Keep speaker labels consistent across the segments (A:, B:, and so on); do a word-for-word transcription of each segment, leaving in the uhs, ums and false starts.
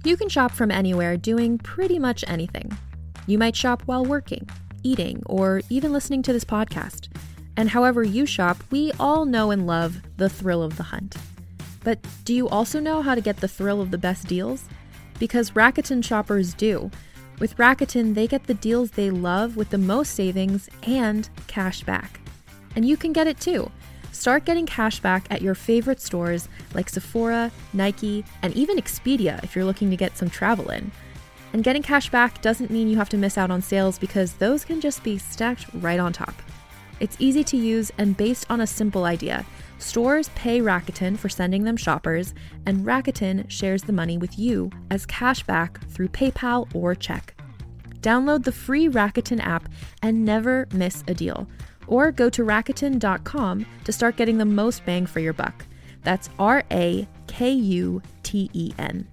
A: You can shop from anywhere doing pretty much anything. You might shop while working, eating, or even listening to this podcast. And however you shop, we all know and love the thrill of the hunt. But do you also know how to get the thrill of the best deals? Because Rakuten shoppers do. With Rakuten, they get the deals they love with the most savings and cash back. And you can get it too. Start getting cash back at your favorite stores like Sephora, Nike, and even Expedia if you're looking to get some travel in. And getting cash back doesn't mean you have to miss out on sales because those can just be stacked right on top. It's easy to use and based on a simple idea. Stores pay Rakuten for sending them shoppers, and Rakuten shares the money with you as cash back through PayPal or check. Download the free Rakuten app and never miss a deal. Or go to Rakuten dot com to start getting the most bang for your buck. That's R A K U T E N.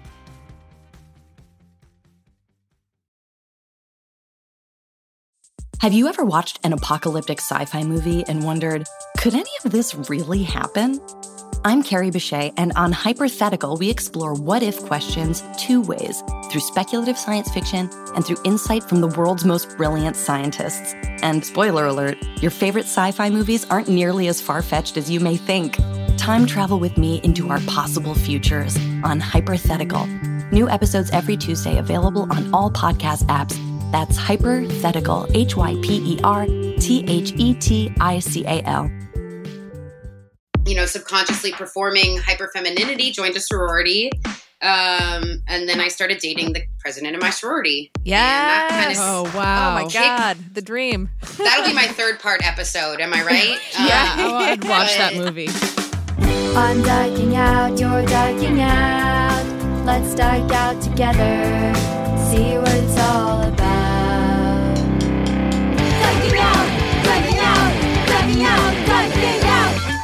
B: Have you ever watched an apocalyptic sci-fi movie and wondered, could any of this really happen? I'm Carrie Bechet, and on Hypothetical, we explore what-if questions two ways, through speculative science fiction and through insight from the world's most brilliant scientists. And spoiler alert, your favorite sci-fi movies aren't nearly as far-fetched as you may think. Time travel with me into our possible futures on Hypothetical. New episodes every Tuesday, available on all podcast apps. That's Hypothetical, H Y P E R T H E T I C A L.
C: You know, subconsciously performing hyperfemininity, joined a sorority. Um, and then I started dating the president of my sorority.
D: Yeah.
C: Kind of,
D: oh, wow. Oh, my God. The dream.
C: That'll be my third part episode. Am I right?
D: yeah.
C: Uh,
D: oh, I'd watch that movie.
E: I'm dyking out. You're dyking out. Let's dyke out together. See what it's all about. Dyking out. Dyking out. Dyking out. Dyking out.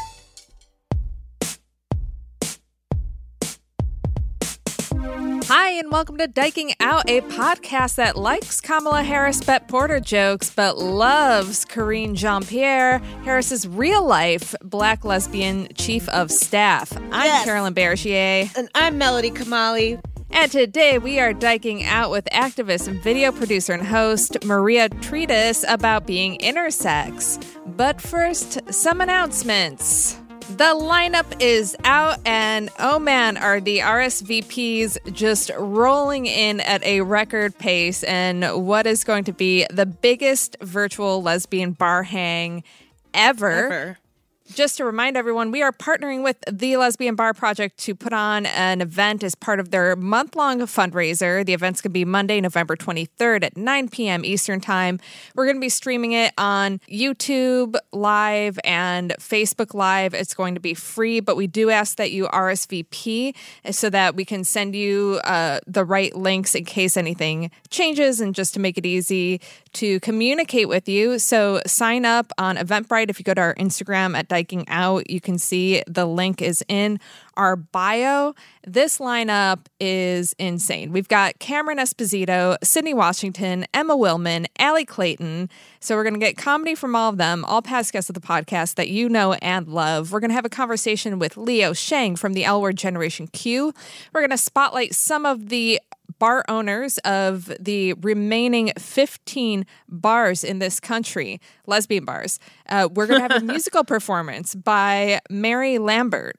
D: Hi, and welcome to Dyking Out, a podcast that likes Kamala Harris Bette Porter jokes, but loves Karine Jean-Pierre, Harris's real-life black lesbian chief of staff. I'm
F: yes.
D: Carolyn Bergier.
F: And I'm Melody Kamali.
D: And today we are dyking out with activist and video producer and host Maria Treatise about being intersex. But first, some announcements. The lineup is out, and oh man, are the R S V Ps just rolling in at a record pace and what is going to be the biggest virtual lesbian bar hang ever.
F: Ever.
D: Just to remind everyone, we are partnering with the Lesbian Bar Project to put on an event as part of their month-long fundraiser. The event's going to be Monday, November twenty-third at nine p.m. Eastern Time. We're going to be streaming it on YouTube Live and Facebook Live. It's going to be free, but we do ask that you R S V P so that we can send you uh, the right links in case anything changes and just to make it easy to communicate with you. So sign up on Eventbrite. If you go to our Instagram at Dyking Out, you can see the link is in our bio. This lineup is insane. We've got Cameron Esposito, Sydney Washington, Emma Willman, Allie Clayton. So we're going to get comedy from all of them, all past guests of the podcast that you know and love. We're going to have a conversation with Leo Sheng from the L Word Generation Q. We're going to spotlight some of the bar owners of the remaining fifteen bars in this country, lesbian bars. Uh, we're going to have a musical performance by Mary Lambert.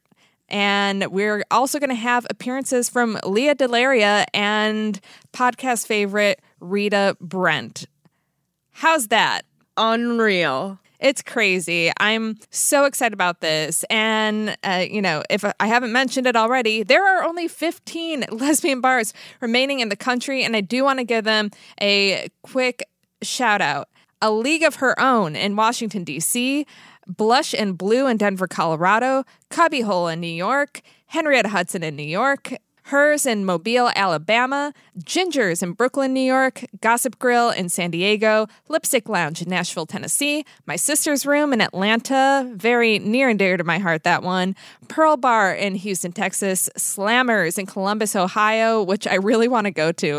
D: And we're also going to have appearances from Leah Delaria and podcast favorite Rita Brent. How's that?
F: Unreal.
D: It's crazy. I'm so excited about this. And, uh, you know, if I haven't mentioned it already, there are only fifteen lesbian bars remaining in the country. And I do want to give them a quick shout out. A League of Her Own in Washington, D C, Blush and Blue in Denver, Colorado, Cubbyhole in New York, Henrietta Hudson in New York, Hers in Mobile, Alabama, Gingers in Brooklyn, New York, Gossip Grill in San Diego, Lipstick Lounge in Nashville, Tennessee, My Sister's Room in Atlanta, very near and dear to my heart, that one, Pearl Bar in Houston, Texas, Slammers in Columbus, Ohio, which I really want to go to.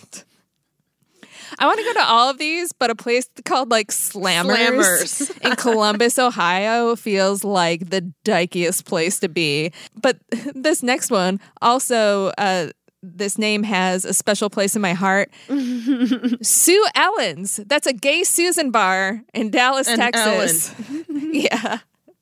D: I want to go to all of these, but a place called like Slammers, Slammers. in Columbus, Ohio feels like the dykiest place to be. But this next one also uh, this name has a special place in my heart. Sue Ellen's. That's a gay Susan bar in Dallas,
F: And
D: Texas. Yeah.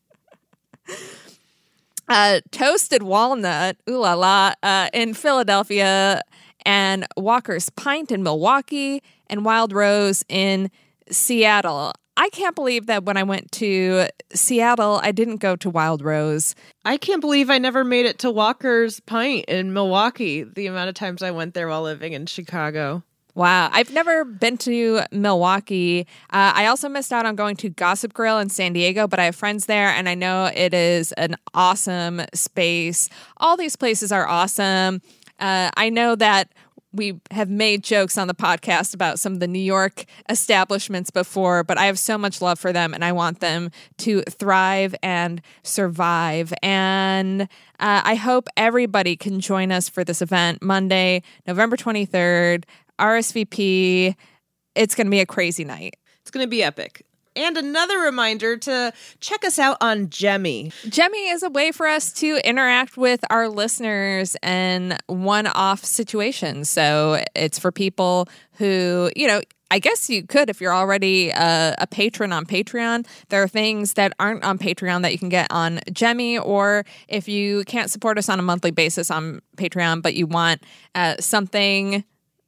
D: Uh, Toasted Walnut, ooh la la, uh, in Philadelphia, and Walker's Pint in Milwaukee, and Wild Rose in Seattle. I can't believe that when I went to Seattle, I didn't go to Wild Rose.
F: I can't believe I never made it to Walker's Pint in Milwaukee, the amount of times I went there while living in Chicago.
D: Wow. I've never been to Milwaukee. Uh, I also missed out on going to Gossip Grill in San Diego, but I have friends there, and I know it is an awesome space. All these places are awesome. Uh, I know that we have made jokes on the podcast about some of the New York establishments before, but I have so much love for them, and I want them to thrive and survive. And uh, I hope everybody can join us for this event Monday, November twenty-third. R S V P. It's going to be a crazy night.
F: It's going to be epic. And another reminder to check us out on Gemmy.
D: Gemmy is a way for us to interact with our listeners in one-off situations. So it's for people who, you know, I guess you could if you're already a, a patron on Patreon. There are things that aren't on Patreon that you can get on Gemmy, or if you can't support us on a monthly basis on Patreon, but you want uh, something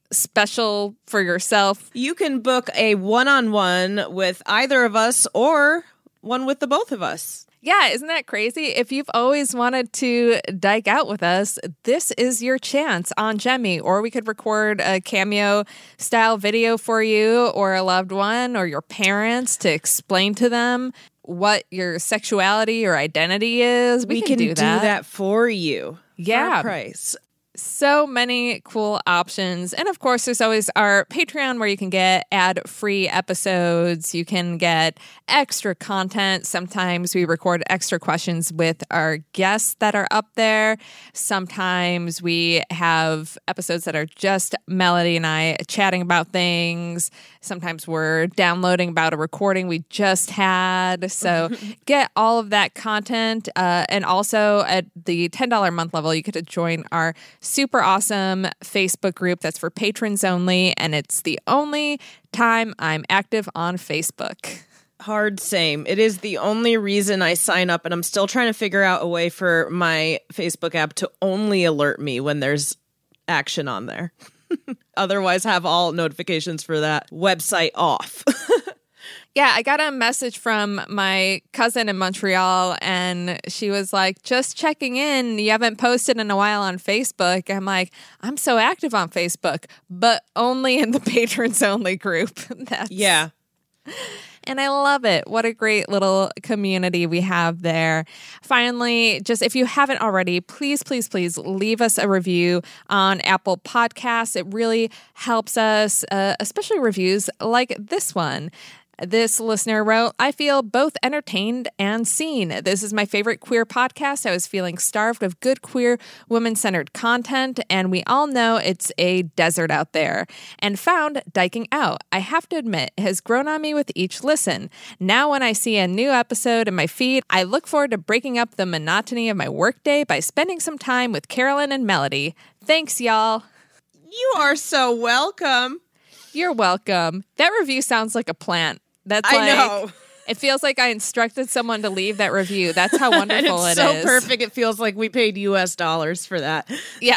D: special for yourself,
F: you can book a one-on-one with either of us or one with the both of us.
D: Yeah, isn't that crazy? If you've always wanted to dike out with us, this is your chance on Gemmy. Or we could record a cameo-style video for you or a loved one or your parents to explain to them what your sexuality or identity is. We,
F: We,
D: can,
F: can
D: do that.
F: do that for you.
D: Yeah.
F: For a price.
D: So many cool options. And of course, there's always our Patreon where you can get ad-free episodes. You can get extra content. Sometimes we record extra questions with our guests that are up there. Sometimes we have episodes that are just Melody and I chatting about things. Sometimes we're downloading about a recording we just had. So get all of that content. Uh, and also at the ten dollars a month level, you get to join our super awesome Facebook group that's for patrons only. And it's the only time I'm active on Facebook.
F: Hard same. It is the only reason I sign up, and I'm still trying to figure out a way for my Facebook app to only alert me when there's action on there. Otherwise, have all notifications for that website off.
D: Yeah, I got a message from my cousin in Montreal, and she was like, just checking in. You haven't posted in a while on Facebook. I'm like, I'm so active on Facebook, but only in the patrons only group. That's...
F: Yeah.
D: And I love it. What a great little community we have there. Finally, just if you haven't already, please, please, please leave us a review on Apple Podcasts. It really helps us, uh, especially reviews like this one. This listener wrote, I feel both entertained and seen. This is my favorite queer podcast. I was feeling starved of good queer women-centered content, and we all know it's a desert out there, and found Diking Out. I have to admit, it has grown on me with each listen. Now when I see a new episode in my feed, I look forward to breaking up the monotony of my workday by spending some time with Carolyn and Melody. Thanks, y'all.
F: You are so welcome.
D: You're welcome. That review sounds like a plant. That's
F: I
D: like,
F: know.
D: It feels like I instructed someone to leave that review. That's how wonderful
F: and it's
D: it
F: so
D: is.
F: perfect. It feels like we paid U S dollars for that.
D: Yeah.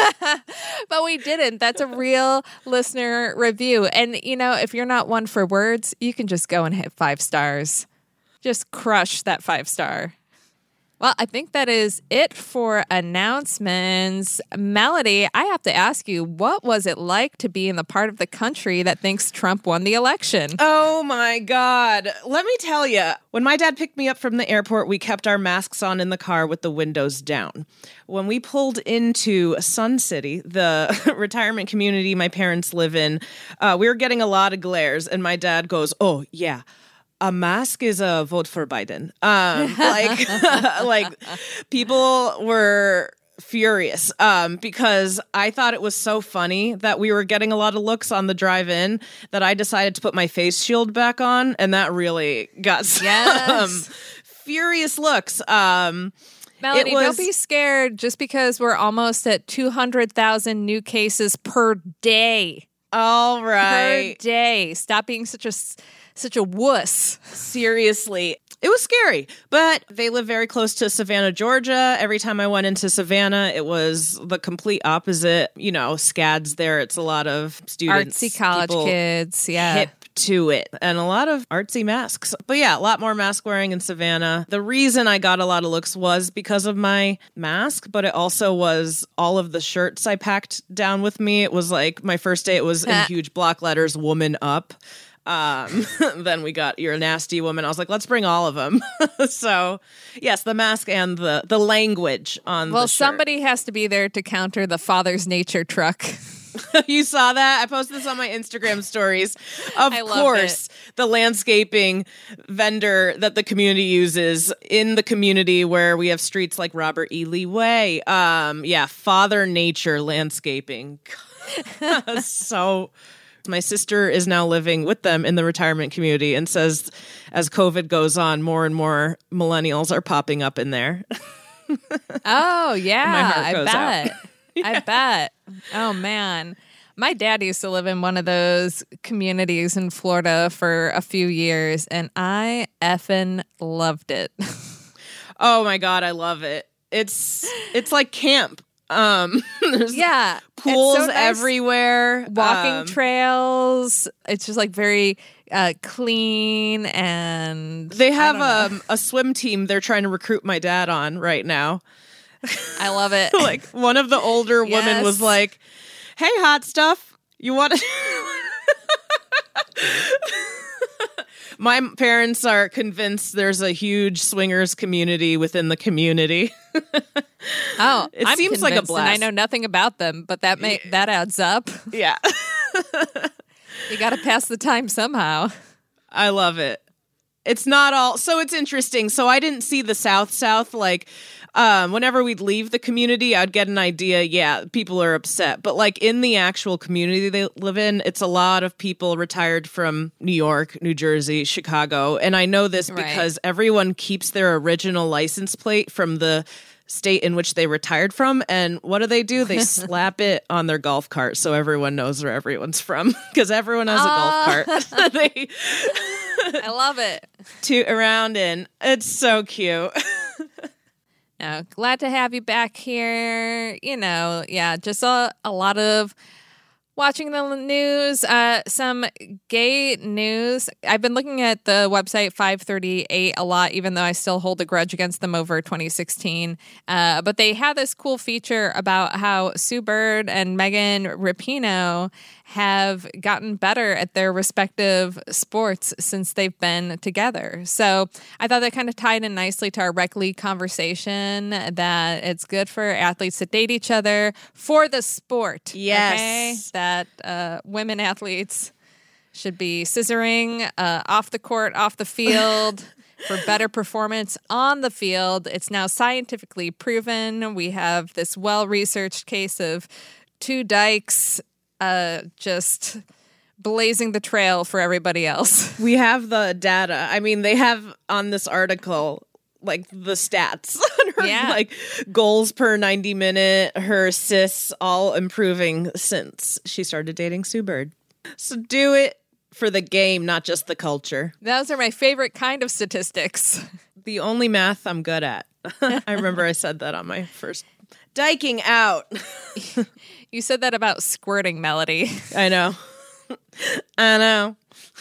D: But we didn't. That's a real listener review. And, you know, if you're not one for words, you can just go and hit five stars. Just crush that five star. Well, I think that is it for announcements. Melody, I have to ask you, what was it like to be in the part of the country that thinks Trump won the election?
F: Oh my God. Let me tell you, when my dad picked me up from the airport, we kept our masks on in the car with the windows down. When we pulled into Sun City, the retirement community my parents live in, uh, we were getting a lot of glares, and my dad goes, oh, yeah. A mask is a vote for Biden. Um, like, like people were furious um, because I thought it was so funny that we were getting a lot of looks on the drive-in that I decided to put my face shield back on, and that really got some
D: Yes.
F: furious looks. Um,
D: Melody,
F: It was-
D: don't be scared just because we're almost at two hundred thousand new cases per day.
F: All right.
D: Per day. Stop being such a such a wuss.
F: Seriously. It was scary, but they live very close to Savannah, Georgia. Every time I went into Savannah, it was the complete opposite. You know, SCAD's there. It's a lot of students.
D: Artsy college
F: people
D: kids, yeah.
F: hip to it, and a lot of artsy masks. But yeah, a lot more mask wearing in Savannah. The reason I got a lot of looks was because of my mask, but it also was all of the shirts I packed down with me. It was like my first day, it was in huge block letters, woman up. Um, then we got You're a Nasty Woman. I was like, let's bring all of them. So, yes, the mask and the, the language on
D: well,
F: the shirt.
D: somebody has to be there to counter the Father's Nature truck.
F: You saw that? I posted this on my Instagram stories. Of
D: I loved
F: course, the landscaping vendor that the community uses in the community where we have streets like Robert E. Lee Way. Um, yeah, Father Nature Landscaping. So... My sister is now living with them in the retirement community and says as COVID goes on, more and more millennials are popping up in there.
D: Oh, yeah.
F: My heart
D: I
F: goes
D: bet.
F: out.
D: I bet. Oh, man. My dad used to live in one of those communities in Florida for a few years, and I effing loved it.
F: Oh, my God. I love it. It's it's like camp. Um, there's
D: Yeah.
F: pools
D: it's so nice.
F: everywhere.
D: Walking
F: um,
D: trails. It's just like very uh, clean, and
F: They
D: I
F: have
D: don't know.
F: um, a swim team they're trying to recruit my dad on right now.
D: I love it.
F: Like one of the older women
D: Yes.
F: was like, hey, hot stuff, you want to... My parents are convinced there's a huge swingers community within the community.
D: Oh,
F: It
D: I'm
F: seems like a
D: convinced, and I
F: blast.
D: know nothing about them, but that may that adds up.
F: Yeah.
D: You got to pass the time somehow.
F: I love it. It's not all, so it's interesting. So I didn't see the South South. Like, um, whenever we'd leave the community, I'd get an idea. Yeah, people are upset. But like in the actual community they live in, it's a lot of people retired from New York, New Jersey, Chicago. And I know this
D: Right.
F: because everyone keeps their original license plate from the state in which they retired from. And what do they do? They slap it on their golf cart so everyone knows where everyone's from, because everyone has a golf cart. They
D: I love it.
F: toot around in. It's so cute.
D: No, glad to have you back here. You know, yeah, just a, a lot of watching the news, uh, some gay news. I've been looking at the website five thirty-eight a lot, even though I still hold a grudge against them over twenty sixteen. Uh, but they have this cool feature about how Sue Bird and Megan Rapinoe have gotten better at their respective sports since they've been together. So I thought that kind of tied in nicely to our Rec League conversation, that it's good for athletes to date each other for the sport.
F: Yes.
D: Okay? That uh, women athletes should be scissoring uh, off the court, off the field. For better performance on the field. It's now scientifically proven. We have this well-researched case of two dykes uh, just blazing the trail for everybody else.
F: We have the data. I mean, they have on this article like the stats on her,
D: Yeah.
F: like goals per ninety minute, her assists all improving since she started dating Sue Bird. So do it for the game, not just the culture.
D: Those are my favorite kind of statistics.
F: The only math I'm good at. I remember I said that on my first diking out.
D: You said that about squirting, Melody.
F: I know. I know.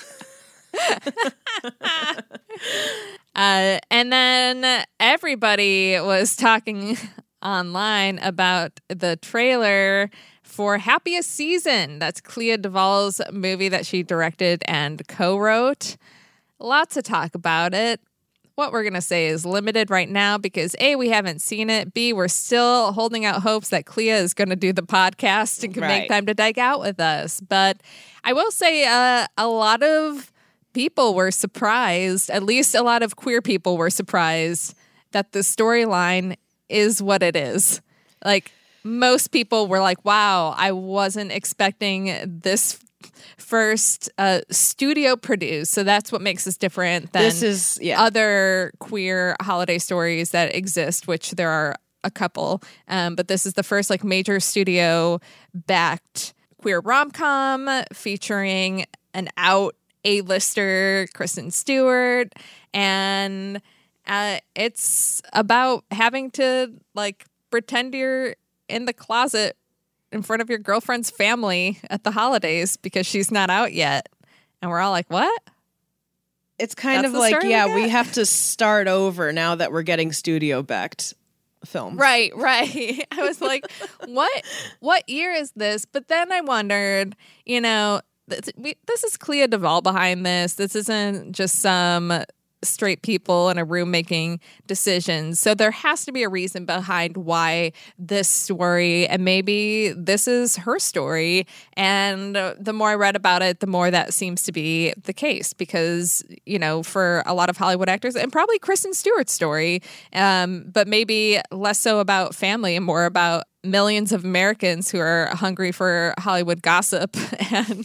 D: Uh, and then everybody was talking online about the trailer for Happiest Season. That's Clea Duvall's movie that she directed and co-wrote. Lots of talk about it. What we're going to say is limited right now because A, we haven't seen it. B, we're still holding out hopes that Clea is going to do the podcast and can
F: Right.
D: make time to dig out with us. But I will say uh, a lot of people were surprised, at least a lot of queer people were surprised that the storyline is what it is. Like, most people were like, wow, I wasn't expecting this first uh, studio produced. So that's what makes us different than
F: This is- yeah.
D: other queer holiday stories that exist, which there are a couple. Um, but this is the first like major studio backed queer rom-com featuring an out A-lister, Kristen Stewart, and uh, it's about having to like pretend you're in the closet in front of your girlfriend's family at the holidays because she's not out yet. And we're all like, what?
F: It's kind
D: That's
F: of
D: the
F: like,
D: story we
F: yeah,
D: get?
F: we have to start over now that we're getting studio-backed films.
D: Right, right. I was like, what what year is this? But then I wondered, you know, this, we, this is Clea Duvall behind this. This isn't just some straight people in a room making decisions. So there has to be a reason behind why this story, and maybe this is her story. And the more I read about it, the more that seems to be the case because, you know, for a lot of Hollywood actors and probably Kristen Stewart's story, um, but maybe less so about family and more about millions of Americans who are hungry for Hollywood gossip and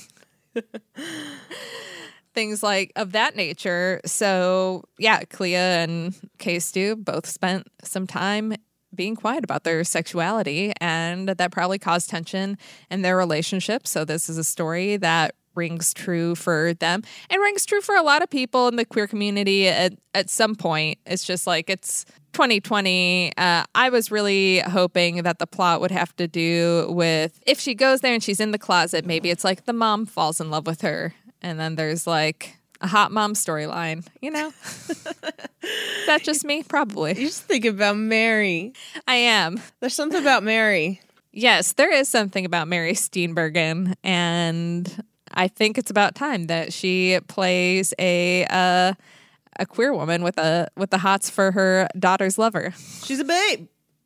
D: things like of that nature. So yeah, Clea and Kay Stu both spent some time being quiet about their sexuality, and that probably caused tension in their relationship. So this is a story that rings true for them and rings true for a lot of people in the queer community at, at some point. It's just like, it's twenty twenty. Uh, I was really hoping that the plot would have to do with if she goes there and she's in the closet, maybe it's like the mom falls in love with her. And then there's like a hot mom storyline, you know? Is that just me? Probably.
F: You just think about Mary.
D: I am.
F: There's something about Mary.
D: Yes, there is something about Mary Steenburgen. And I think it's about time that she plays a uh, a queer woman with a with the hots for her daughter's lover.
F: She's a babe.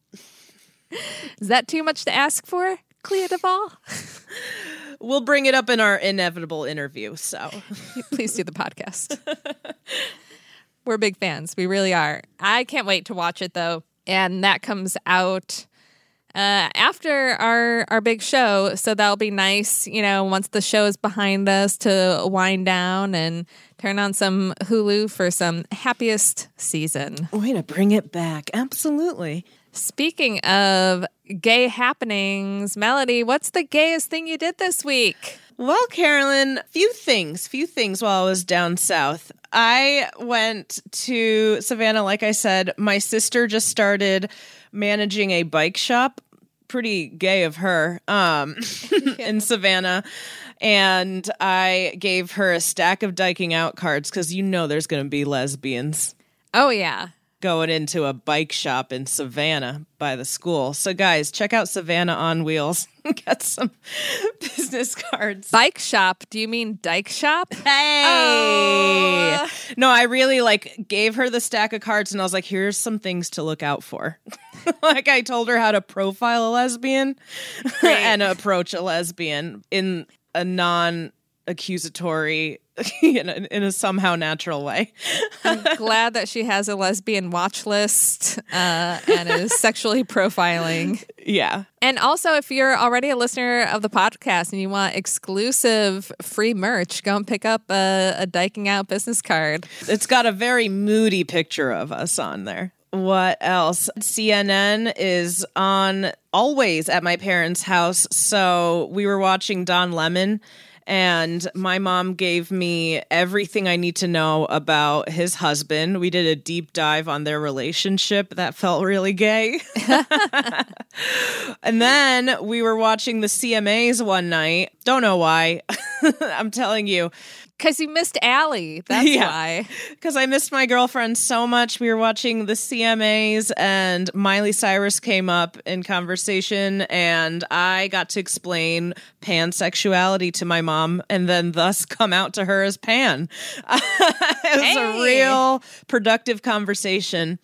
D: Is that too much to ask for, Clea Duvall?
F: We'll bring it up in our inevitable interview, so.
D: Please do the podcast. We're big fans. We really are. I can't wait to watch it, though. And that comes out uh, after our, our big show. So that'll be nice, you know, once the show is behind us to wind down and turn on some Hulu for some happiest season.
F: Way to bring it back. Absolutely.
D: Speaking of gay happenings, Melody, what's the gayest thing you did this week?
F: Well, Carolyn, few things, few things while I was down south. I went to Savannah, like I said. My sister just started managing a bike shop. Pretty gay of her, um, in Savannah. And I gave her a stack of Diking Out cards because you know there's going to be lesbians
D: Oh, yeah.
F: going into a bike shop in Savannah by the school. So guys, check out Savannah on Wheels. Get some business cards.
D: Bike shop. Do you mean Dyke shop?
F: Hey!
D: Oh.
F: No, I really like gave her the stack of cards and I was like, here's some things to look out for. Like I told her how to profile a lesbian and approach a lesbian in a non-accusatory, in a, in a somehow natural way.
D: I'm glad that she has a lesbian watch list uh, and is sexually profiling.
F: Yeah.
D: And also, if you're already a listener of the podcast and you want exclusive free merch, go and pick up a, a Diking Out business card.
F: It's got a very moody picture of us on there. What else? C N N is on always at my parents' house. So we were watching Don Lemon, and my mom gave me everything I need to know about his husband. We did a deep dive on their relationship. That felt really gay. And then we were watching the C M As one night. Don't know why. I'm telling you.
D: Because you missed Allie. That's
F: Yeah.
D: why.
F: Because I missed my girlfriend so much. We were watching the C M As and Miley Cyrus came up in conversation and I got to explain pansexuality to my mom and then thus come out to her as pan. It was
D: Hey.
F: a real productive conversation.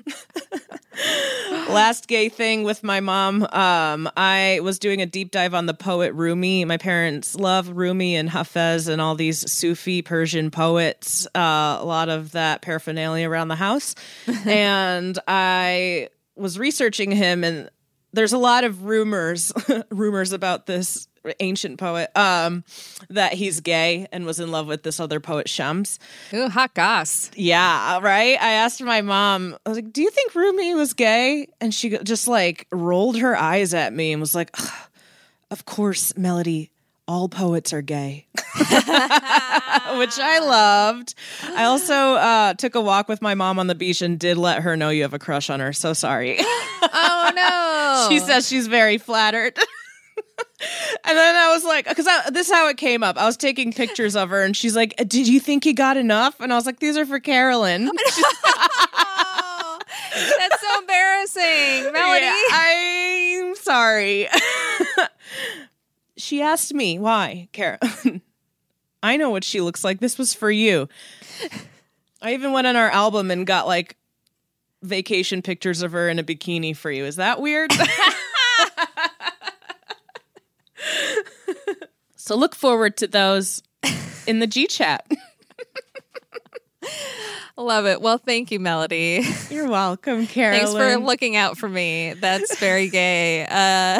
F: Last gay thing with my mom. Um, I was doing a deep dive on the poet Rumi. My parents love Rumi and Hafez and all these Sufi Persian poets. Uh, a lot of that paraphernalia around the house. And I was researching him, and there's a lot of rumors, rumors about this ancient poet, um, that he's gay and was in love with this other poet, Shams.
D: Ooh, hot goss.
F: Yeah, right? I asked my mom, I was like, do you think Rumi was gay? And she just like rolled her eyes at me and was like, of course, Melody, all poets are gay. Which I loved. I also uh, took a walk with my mom on the beach and did let her know you have a crush on her. So sorry.
D: Oh, no.
F: She says she's very flattered. And then I was like, because this is how it came up. I was taking pictures of her, and she's like, did you think you got enough? And I was like, these are for Carolyn.
D: Oh, that's so embarrassing. Melody.
F: Yeah, I'm sorry. She asked me, why, Kara? I know what she looks like. This was for you. I even went on our album and got, like, vacation pictures of her in a bikini for you. Is that weird? So look forward to those in the G Chat.
D: Love it. Well, thank you, Melody.
F: You're welcome, Carolyn.
D: Thanks for looking out for me. That's very gay. Uh,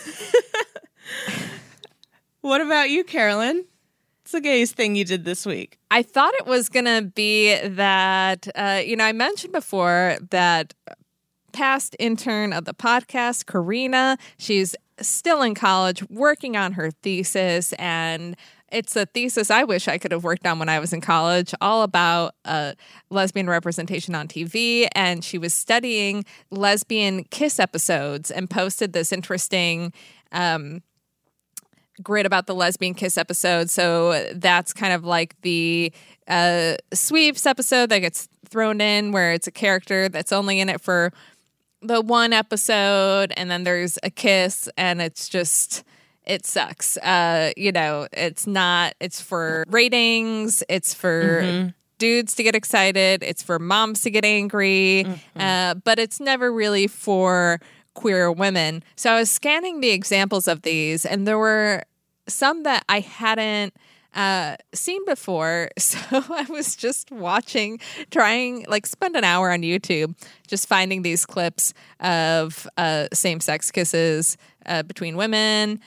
F: what about you, Carolyn? What's the gayest thing you did this week?
D: I thought it was going to be that, uh, you know, I mentioned before that past intern of the podcast, Karina, she's still in college working on her thesis, and it's a thesis I wish I could have worked on when I was in college, all about uh, lesbian representation on T V. And she was studying lesbian kiss episodes and posted this interesting um, grid about the lesbian kiss episode. So that's kind of like the uh, sweeps episode that gets thrown in, where it's a character that's only in it for the one episode, and then there's a kiss, and it's just, it sucks. Uh, you know, it's not, it's for ratings, it's for mm-hmm. dudes to get excited, it's for moms to get angry, mm-hmm. uh, but it's never really for queer women. So I was scanning the examples of these, and there were some that I hadn't uh, seen before. So I was just watching, trying, like, spend an hour on YouTube just finding these clips of uh, same-sex kisses uh, between women.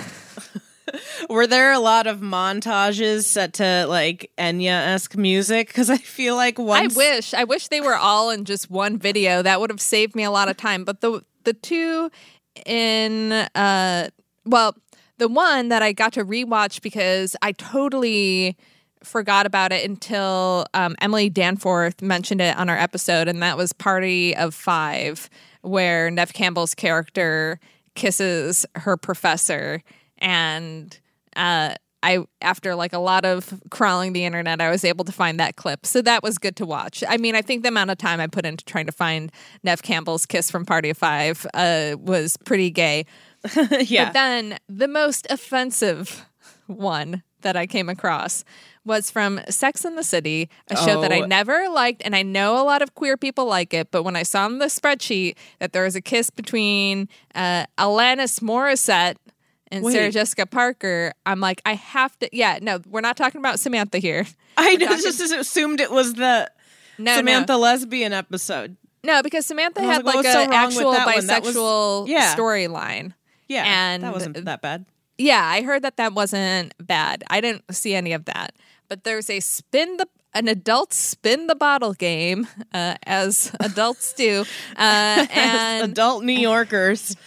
F: Were there a lot of montages set to, like, Enya-esque music? Because I feel like once...
D: I wish. I wish they were all in just one video. That would have saved me a lot of time. But the the two in... Uh, well... The one that I got to rewatch because I totally forgot about it until um, Emily Danforth mentioned it on our episode, and that was Party of Five, where Neve Campbell's character kisses her professor. And uh, I, after like a lot of crawling the internet, I was able to find that clip. So that was good to watch. I mean, I think the amount of time I put into trying to find Neve Campbell's kiss from Party of Five uh, was pretty gay.
F: Yeah.
D: But then the most offensive one that I came across was from Sex and the City, a show oh. that I never liked, and I know a lot of queer people like it, but when I saw on the spreadsheet that there was a kiss between uh, Alanis Morissette and Wait. Sarah Jessica Parker, I'm like, I have to, yeah, no, we're not talking about Samantha here.
F: I
D: we're talking,
F: just assumed it was the no, Samantha
D: no.
F: lesbian episode.
D: No, because Samantha had
F: like,
D: like
F: an
D: so actual
F: was,
D: bisexual
F: yeah.
D: storyline.
F: Yeah,
D: and
F: that wasn't that bad.
D: Yeah, I heard that that wasn't bad. I didn't see any of that. But there's a spin the an adult spin the bottle game, uh, as adults do, uh, and
F: adult New Yorkers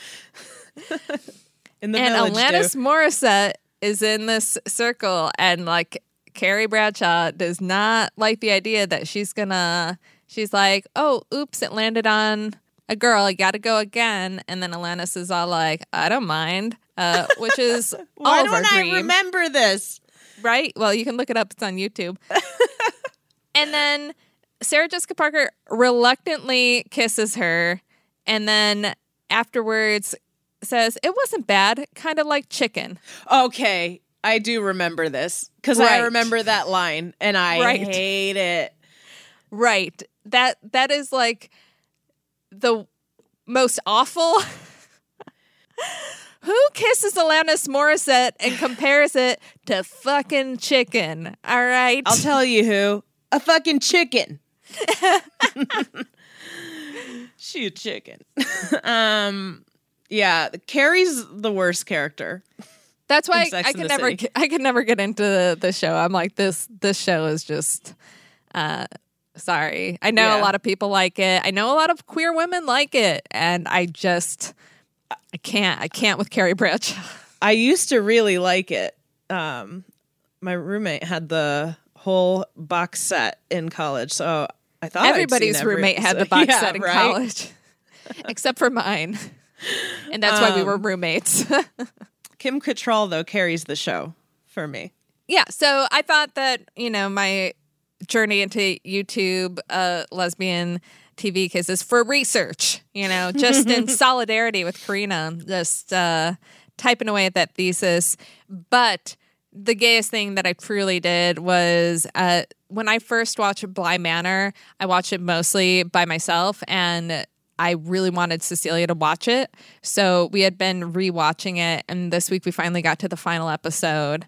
F: in the
D: and
F: village. And
D: Alanis
F: do.
D: Morissette is in this circle, and like Carrie Bradshaw does not like the idea that she's gonna. She's like, oh, oops, it landed on a girl, I gotta go again. And then Alanis is all like, I don't mind, uh, which is
F: Why
D: all of our
F: don't I
D: dream.
F: remember this?
D: Right? Well, you can look it up. It's on YouTube. And then Sarah Jessica Parker reluctantly kisses her, and then afterwards says, it wasn't bad, kind of like chicken.
F: Okay, I do remember this, because right. I remember that line, and I right. hate it.
D: Right. That That is like... the most awful. Who kisses Alanis Morissette and compares it to fucking chicken? All right.
F: I'll tell you who. A fucking chicken. She a chicken. um, yeah, Carrie's the worst character.
D: That's why
F: in Sex
D: I, I
F: and
D: could
F: the
D: never
F: City.
D: get, I could never get into the, the show. I'm like, this this show is just uh sorry. I know
F: Yeah.
D: a lot of people like it. I know a lot of queer women like it, and I just I can't I can't with Carrie Bradshaw.
F: I used to really like it. Um, my roommate had the whole box set in college, so I thought I'd
D: Everybody's
F: seen every
D: roommate had the
F: episode.
D: box
F: Yeah,
D: set in
F: right?
D: college, except for mine, and that's why we were
F: Um,
D: roommates.
F: Kim Cattrall, though, carries the show for me.
D: Yeah, so I thought that, you know, my journey into YouTube uh, lesbian T V cases for research, you know, just in solidarity with Karina, just uh, typing away at that thesis. But the gayest thing that I truly did was uh, when I first watched Bly Manor, I watched it mostly by myself, and I really wanted Cecilia to watch it. So we had been rewatching it, and this week we finally got to the final episode.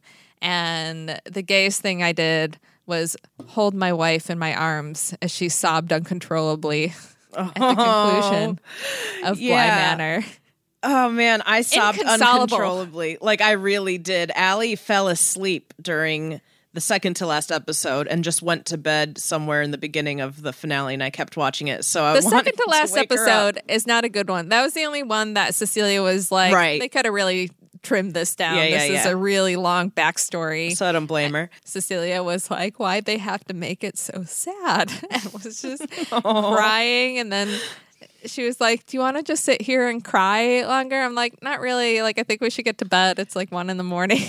D: And the gayest thing I did was hold my wife in my arms as she sobbed uncontrollably at the conclusion of
F: Yeah.
D: Bly Manor.
F: Oh man, I sobbed
D: Inconsolable.
F: uncontrollably. Like I really did. Allie fell asleep during the second to last episode and just went to bed somewhere in the beginning of the finale, and I kept watching it. So I
D: The
F: wanted
D: second to last
F: wake her up.
D: episode is not a good one. That was the only one that Cecilia was like,
F: Right.
D: they could have really trimmed this down.
F: Yeah, yeah,
D: this is
F: yeah.
D: a really long backstory.
F: So I don't blame her.
D: Cecilia was like, why'd they have to make it so sad? And was just crying. And then she was like, do you want to just sit here and cry longer? I'm like, not really. Like, I think we should get to bed. It's like one in the morning.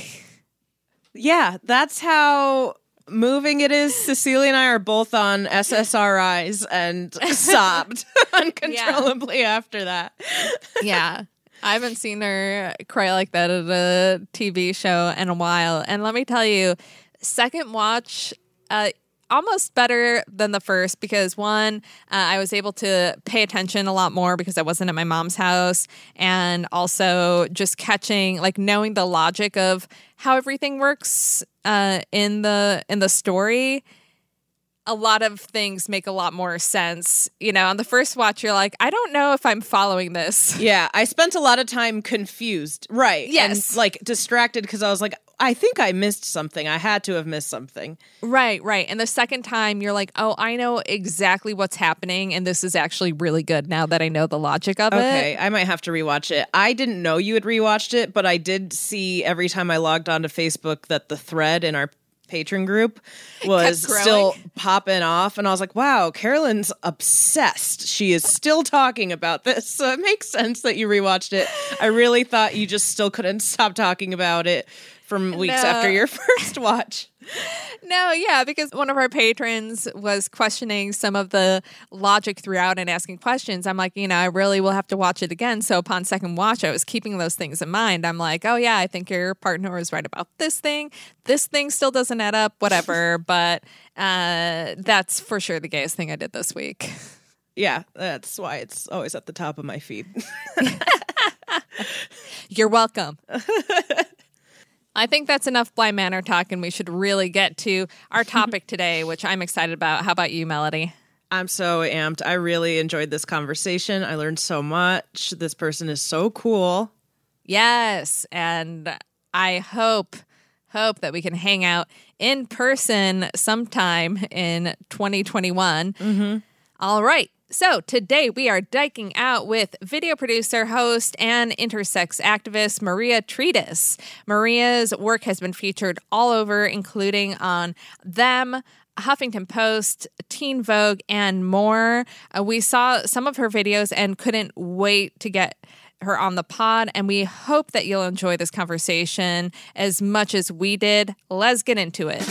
F: Yeah, that's how moving it is. Cecilia and I are both on S S R Is and sobbed uncontrollably after that.
D: Yeah. I haven't seen her cry like that at a T V show in a while. And let me tell you, second watch, uh, almost better than the first because one, uh, I was able to pay attention a lot more because I wasn't at my mom's house, and also just catching, like, knowing the logic of how everything works uh, in the in the story. A lot of things make a lot more sense. You know, on the first watch, you're like, I don't know if I'm following this.
F: Yeah, I spent a lot of time confused. Right.
D: Yes.
F: And like distracted because I was like, I think I missed something. I had to have missed something.
D: Right, right. And the second time, you're like, oh, I know exactly what's happening, and this is actually really good now that I know the logic of
F: Okay,
D: it.
F: I might have to rewatch it. I didn't know you had rewatched it, but I did see every time I logged onto Facebook that the thread in our patron group was
D: growing.
F: still popping off, and I was like, wow, Carolyn's obsessed. She is still talking about this, so it makes sense that you rewatched it. I really thought you just still couldn't stop talking about it from weeks
D: No.
F: after your first watch.
D: No, yeah, because one of our patrons was questioning some of the logic throughout and asking questions. I'm like, you know, I really will have to watch it again. So upon second watch, I was keeping those things in mind. I'm like, oh, yeah, I think your partner is right about this thing. This thing still doesn't add up, whatever. But uh, that's for sure the gayest thing I did this week.
F: Yeah, that's why it's always at the top of my feed.
D: You're welcome. I think that's enough Bly Manor talk, and we should really get to our topic today, which I'm excited about. How about you, Melody?
F: I'm so amped. I really enjoyed this conversation. I learned so much. This person is so cool.
D: Yes, and I hope hope that we can hang out in person sometime in twenty twenty-one. Mm-hmm. All right. So today we are diking out with video producer, host, and intersex activist Maria Treatise. Maria's work has been featured all over, including on Them, Huffington Post, Teen Vogue, and more. Uh, we saw some of her videos and couldn't wait to get her on the pod, and we hope that you'll enjoy this conversation as much as we did. Let's get into it.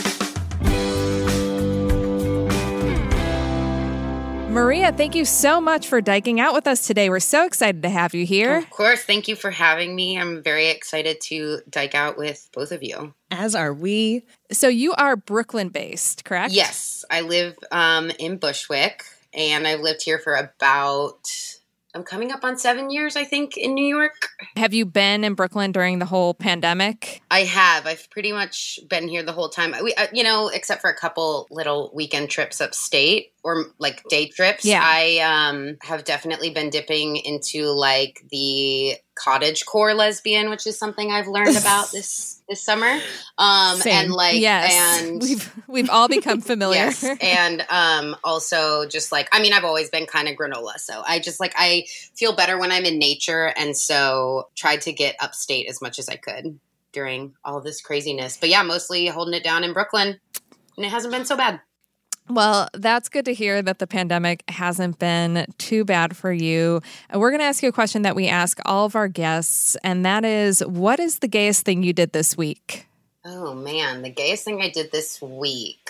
D: Maria, thank you so much for diking out with us today. We're so excited to have you here.
C: Of course. Thank you for having me. I'm very excited to dike out with both of you.
F: As are we.
D: So you are Brooklyn-based, correct?
C: Yes. I live um, in Bushwick, and I've lived here for about, I'm coming up on seven years, I think, in New York.
D: Have you been in Brooklyn during the whole pandemic?
C: I have. I've pretty much been here the whole time. We, uh, you know, except for a couple little weekend trips upstate. or like day trips,
D: Yeah.
C: I um, have definitely been dipping into like the cottagecore lesbian, which is something I've learned about this this summer. Um,
F: Same.
C: and like,
D: Yes.
C: and
D: we've we've all become familiar.
C: yes, and um, also just like, I mean, I've always been kind of granola, so I just like I feel better when I'm in nature, and so tried to get upstate as much as I could during all this craziness. But yeah, mostly holding it down in Brooklyn, and it hasn't been so bad.
D: Well, that's good to hear that the pandemic hasn't been too bad for you. And we're going to ask you a question that we ask all of our guests, and that is, what is the gayest thing you did this week?
C: Oh man, the gayest thing I did this week.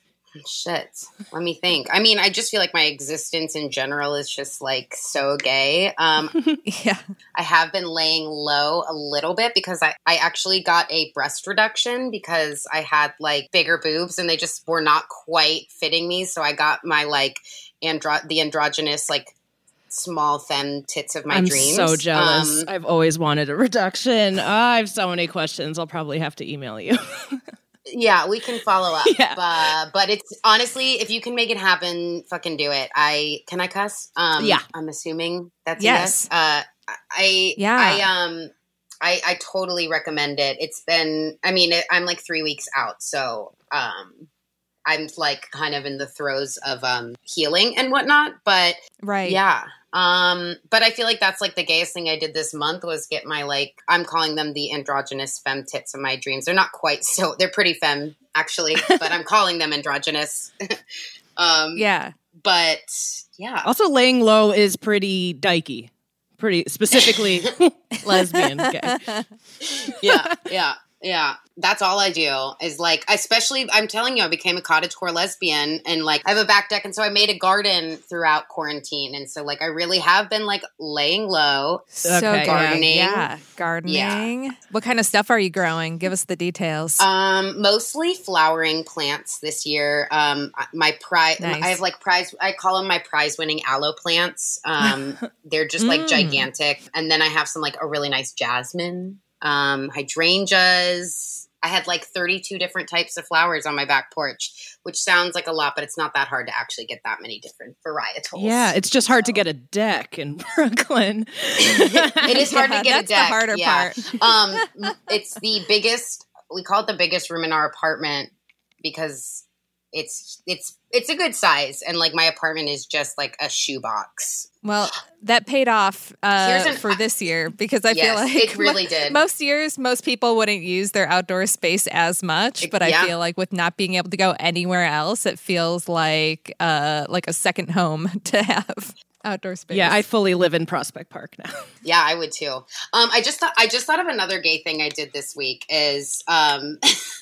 C: Shit. Let me think. I mean, I just feel like my existence in general is just like so gay. Um,
D: Yeah.
C: I have been laying low a little bit because I, I actually got a breast reduction because I had like bigger boobs and they just were not quite fitting me. So I got my like andro- the androgynous like small femme tits of my
F: I'm
C: dreams.
F: so jealous.
C: Um,
F: I've always wanted a reduction. Oh, I have so many questions. I'll probably have to email you.
C: Yeah, we can follow up.
F: Yeah.
C: Uh, but it's honestly, if you can make it happen, fucking do it. I can I cuss? Um,
F: Yeah.
C: I'm assuming that's
D: Yes.
C: a yes. Uh, I
D: Yeah.
C: I um I I totally recommend it. It's been I mean it, I'm like three weeks out, so um I'm like kind of in the throes of um healing and whatnot. But
D: Right.
C: yeah. Um, but I feel like that's like the gayest thing I did this month was get my like I'm calling them the androgynous femme tits of my dreams. They're not quite so they're pretty femme actually, but I'm calling them androgynous. um
D: Yeah.
C: but yeah.
F: Also, laying low is pretty dykey. Pretty specifically lesbian. Gay.
C: yeah, yeah, yeah. That's all I do is like, especially, I'm telling you, I became a cottagecore lesbian and like I have a back deck. And so I made a garden throughout quarantine. And so like, I really have been like laying low.
D: So
F: Okay,
D: good.
C: gardening.
D: Yeah. Gardening. What kind of stuff are you growing? Give us the details.
C: Um, mostly flowering plants this year. Um, my prize,
D: Nice.
C: I have like prize, I call them my prize winning aloe plants. Um, they're just like
D: Mm.
C: gigantic. And then I have some like a really nice jasmine, um, hydrangeas. I had like thirty-two different types of flowers on my back porch, which sounds like a lot, but it's not that hard to actually get that many different varietals.
F: Yeah, it's just hard to get a deck in Brooklyn.
C: It is hard
D: Yeah,
C: to get
D: that's
C: a deck.
D: the harder
C: yeah.
D: part.
C: um, it's the biggest. We call it the biggest room in our apartment because it's it's it's a good size, and like my apartment is just like a shoebox.
D: Well, that paid off uh,
C: Here's an-
D: for this year because I
C: Yes,
D: feel like
C: it really did.
D: Most years, most people wouldn't use their outdoor space as much, but I
C: Yeah.
D: feel like with not being able to go anywhere else, it feels like uh, like a second home to have outdoor space.
F: Yeah, I fully live in Prospect Park now.
C: Yeah, I would too. Um, I just thought I just thought of another gay thing I did this week is um,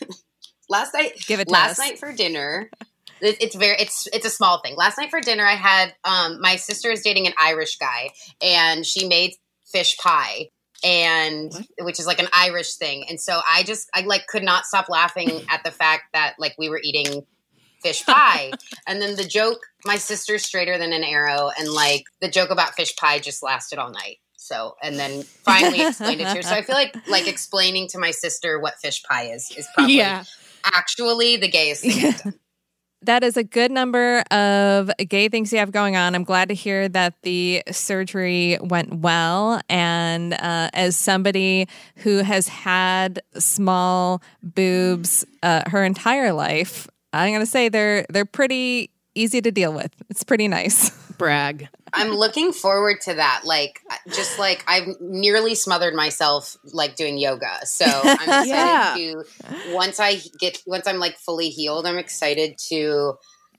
C: last night.
D: Give it to
C: last
D: us.
C: night for dinner. it- It's very it's it's a small thing. Last night for dinner, I had um, my sister is dating an Irish guy, and she made fish pie, and which is like an Irish thing. And so I just I like could not stop laughing at the fact that like we were eating fish pie. And then the joke, my sister's straighter than an arrow, and like the joke about fish pie just lasted all night. So, and then finally explained it to her. So I feel like like explaining to my sister what fish pie is is probably
F: Yeah.
C: actually the gayest thing I've done.
D: That is a good number of gay things you have going on. I'm glad to hear that the surgery went well. And uh, as somebody who has had small boobs uh, her entire life, I'm going to say they're they're pretty easy to deal with. It's pretty nice.
F: Brag.
C: I'm looking forward to that. Like, just like I've nearly smothered myself like doing yoga. So I'm excited
F: Yeah.
C: to once I get once I'm like fully healed, I'm excited to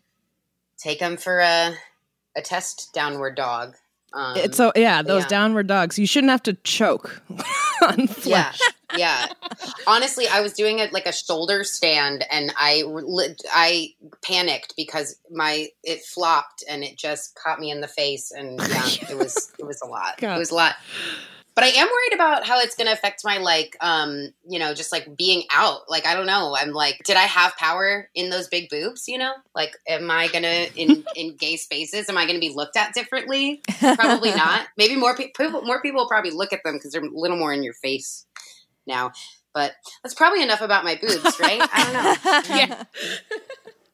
C: take them for a a test downward dog. Um,
F: It's so yeah, those
C: yeah.
F: downward dogs. You shouldn't have to choke on
C: yeah,
F: flesh.
C: yeah. Honestly, I was doing it like a shoulder stand, and I li- I panicked because my it flopped and it just caught me in the face, and yeah, it was it was a lot.
F: God.
C: It was a lot. But I am worried about how it's going to affect my like, um, you know, just like being out. Like I don't know. I'm like, did I have power in those big boobs? You know, like, am I gonna in in gay spaces? Am I going to be looked at differently? Probably not. Maybe more pe- people more people will probably look at them because they're a little more in your face now. But that's probably enough about my boobs, right? I don't know.
F: Yeah.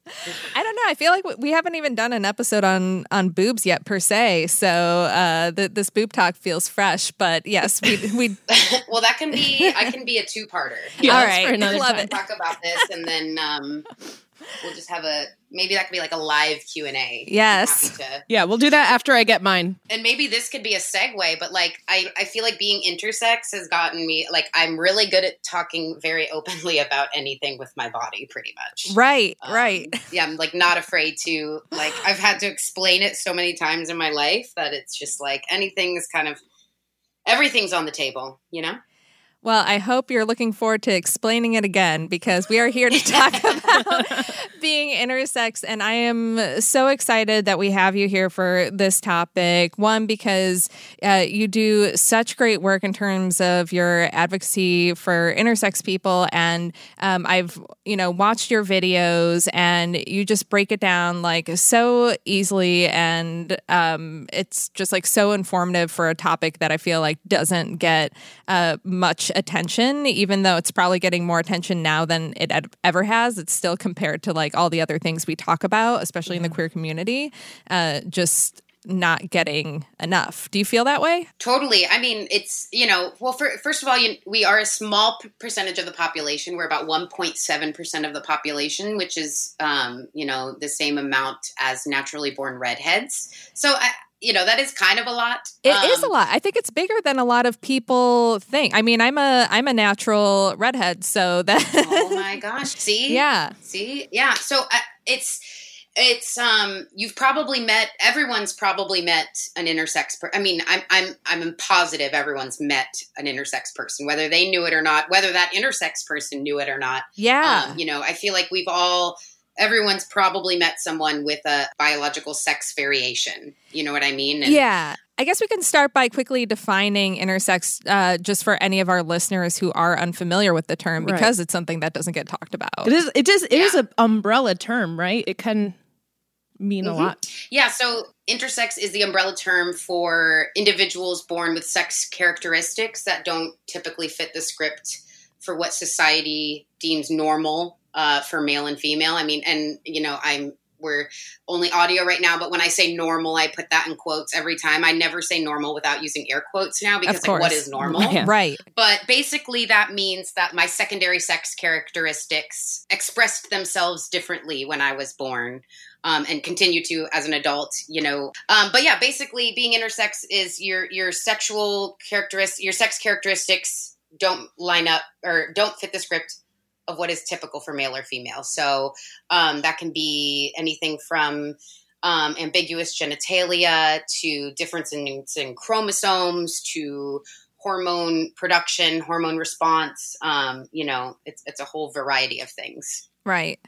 D: I don't know. I feel like we haven't even done an episode on on boobs yet per se. So uh, the, this boob talk feels fresh. But yes, we we.
C: Well, that can be. I can be a two-parter.
D: Yeah, all right, love
C: time.
D: it.
C: Talk about this, and then um, we'll just have a maybe that could be like a live Q and A.
D: Yes.
C: To,
F: yeah, we'll do that after I get mine.
C: And maybe this could be a segue, but like I, I feel like being intersex has gotten me like I'm really good at talking very openly about anything with my body, pretty much.
D: Right,
C: um,
D: right.
C: Yeah, I'm like not afraid to like I've had to explain it so many times in my life that it's just like anything is kind of everything's on the table, you know?
D: Well, I hope you're looking forward to explaining it again because we are here to talk about being intersex. And I am so excited that we have you here for this topic. One, because uh, you do such great work in terms of your advocacy for intersex people. And um, I've, you know, watched your videos and you just break it down like so easily. And um, it's just like so informative for a topic that I feel like doesn't get uh, much attention, even though it's probably getting more attention now than it ed- ever has. It's still compared to like all the other things we talk about, especially yeah. in the queer community, uh, just not getting enough. Do you feel that way?
C: Totally. I mean, it's, you know, well, for, first of all, you, we are a small p- percentage of the population. We're about one point seven percent of the population, which is, um, you know, the same amount as naturally born redheads. So I, you know, that is kind of a lot.
D: It
C: um,
D: is a lot. I think it's bigger than a lot of people think. I mean, I'm a I'm a natural redhead, so that.
C: Oh my gosh! See,
D: yeah,
C: see, yeah. So uh, it's it's um you've probably met everyone's probably met an intersex. Per- I mean, I'm I'm I'm positive everyone's met an intersex person, whether they knew it or not, whether that intersex person knew it or not.
D: Yeah,
C: um, you know, I feel like we've all. Everyone's probably met someone with a biological sex variation. You know what I mean?
D: And yeah. I guess we can start by quickly defining intersex uh, just for any of our listeners who are unfamiliar with the term,
F: right.
D: because it's something that doesn't get talked about.
F: It is It is. It
C: yeah.
F: is an umbrella term, right? It can mean mm-hmm. a lot.
C: Yeah, so intersex is the umbrella term for individuals born with sex characteristics that don't typically fit the script for what society deems normal. Uh, for male and female. I mean, and, you know, I'm, we're only audio right now, but when I say normal, I put that in quotes every time. I never say normal without using air quotes now because like, what is normal?
D: Yeah. Right.
C: But basically that means that my secondary sex characteristics expressed themselves differently when I was born. Um, and continue to as an adult, you know. Um, but yeah, basically being intersex is your, your sexual characteristics, your sex characteristics don't line up or don't fit the script of what is typical for male or female. So um, that can be anything from um, ambiguous genitalia to difference in, in chromosomes to hormone production, hormone response. Um, you know, it's it's a whole variety of things.
D: Right.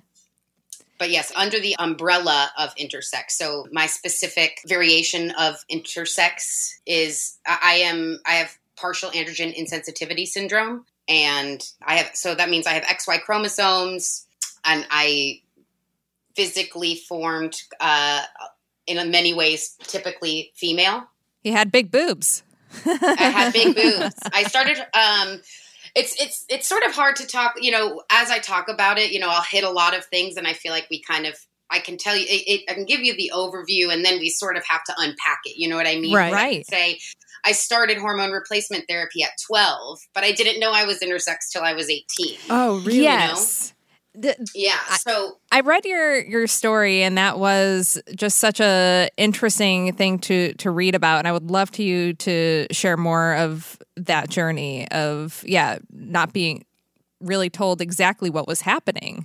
C: But yes, under the umbrella of intersex. So my specific variation of intersex is I am I have partial androgen insensitivity syndrome. And I have, so that means I have X Y chromosomes and I physically formed, uh, in many ways, typically female.
D: You had big boobs.
C: I had big boobs. I started, um, it's, it's, it's sort of hard to talk, you know, as I talk about it, you know, I'll hit a lot of things and I feel like we kind of, I can tell you, it, it, I can give you the overview and then we sort of have to unpack it. You know what I mean?
D: Right.
C: I can say, I started hormone replacement therapy at twelve, but I didn't know I was intersex till I was eighteen.
F: Oh, really?
D: Yes.
C: You know? The, yeah. So
D: I read your your story, and that was just such a interesting thing to to read about. And I would love to you to share more of that journey of yeah, not being really told exactly what was happening.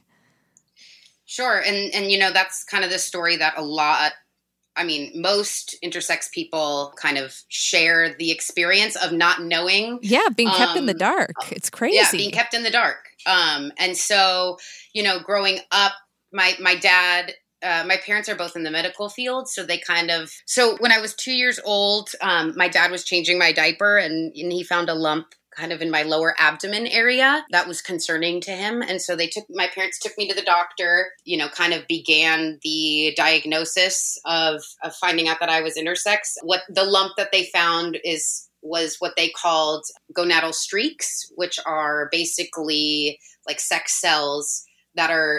C: Sure, and and you know that's kind of the story that a lot. I mean, most intersex people kind of share the experience of not knowing.
D: Yeah, being kept
C: um,
D: in the dark. It's crazy.
C: Yeah, being kept in the dark. Um, and so, you know, growing up, my my dad, uh, my parents are both in the medical field, so they kind of. So when I was two years old, um, my dad was changing my diaper, and, and he found a lump kind of in my lower abdomen area that was concerning to him. And so they took, my parents took me to the doctor, you know, kind of began the diagnosis of, of finding out that I was intersex. What the lump that they found is, was what they called gonadal streaks, which are basically like sex cells that are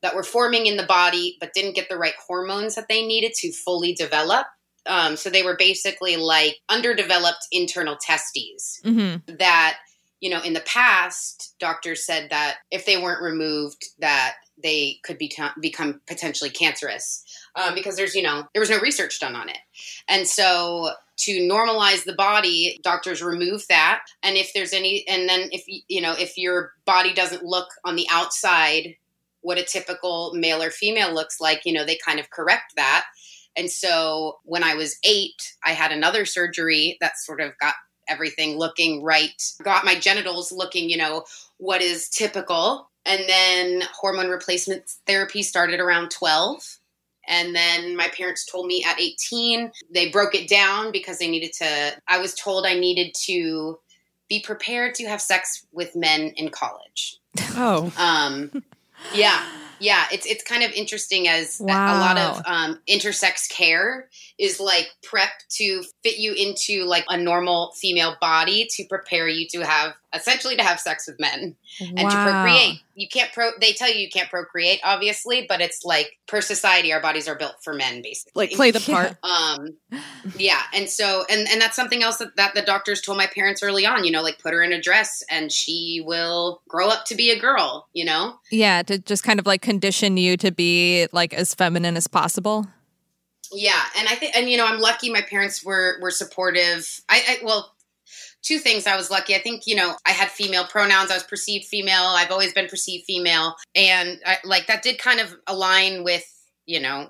C: that were forming in the body, but didn't get the right hormones that they needed to fully develop. Um, so they were basically like underdeveloped internal testes
D: Mm-hmm.
C: that, you know, in the past, doctors said that if they weren't removed, that they could be become potentially cancerous um, because there's, you know, there was no research done on it. And so to normalize the body, doctors remove that. And if there's any, and then if, you know, if your body doesn't look on the outside what a typical male or female looks like, you know, they kind of correct that. And so when I was eight, I had another surgery that sort of got everything looking right, got my genitals looking, you know, what is typical. And then hormone replacement therapy started around twelve. And then my parents told me at eighteen, they broke it down because they needed to, I was told I needed to be prepared to have sex with men in college.
F: Oh.
C: Um, yeah. Yeah, it's it's kind of interesting as
D: Wow.
C: a lot of um, intersex care is like prep to fit you into like a normal female body to prepare you to have essentially to have sex with men and to
D: Wow.
C: procreate. You can't pro. They tell you you can't procreate, obviously, but it's like per society, our bodies are built for men, basically.
F: Like play the part.
C: Um, yeah. And so, and, and that's something else that, that the doctors told my parents early on, you know, like put her in a dress and she will grow up to be a girl, you know?
D: Yeah, to just kind of like condition you to be like as feminine as possible.
C: Yeah. And I think, and you know, I'm lucky my parents were, were supportive. I, I, well, two things I was lucky. I think, you know, I had female pronouns. I was perceived female. I've always been perceived female. And I, like that did kind of align with, you know,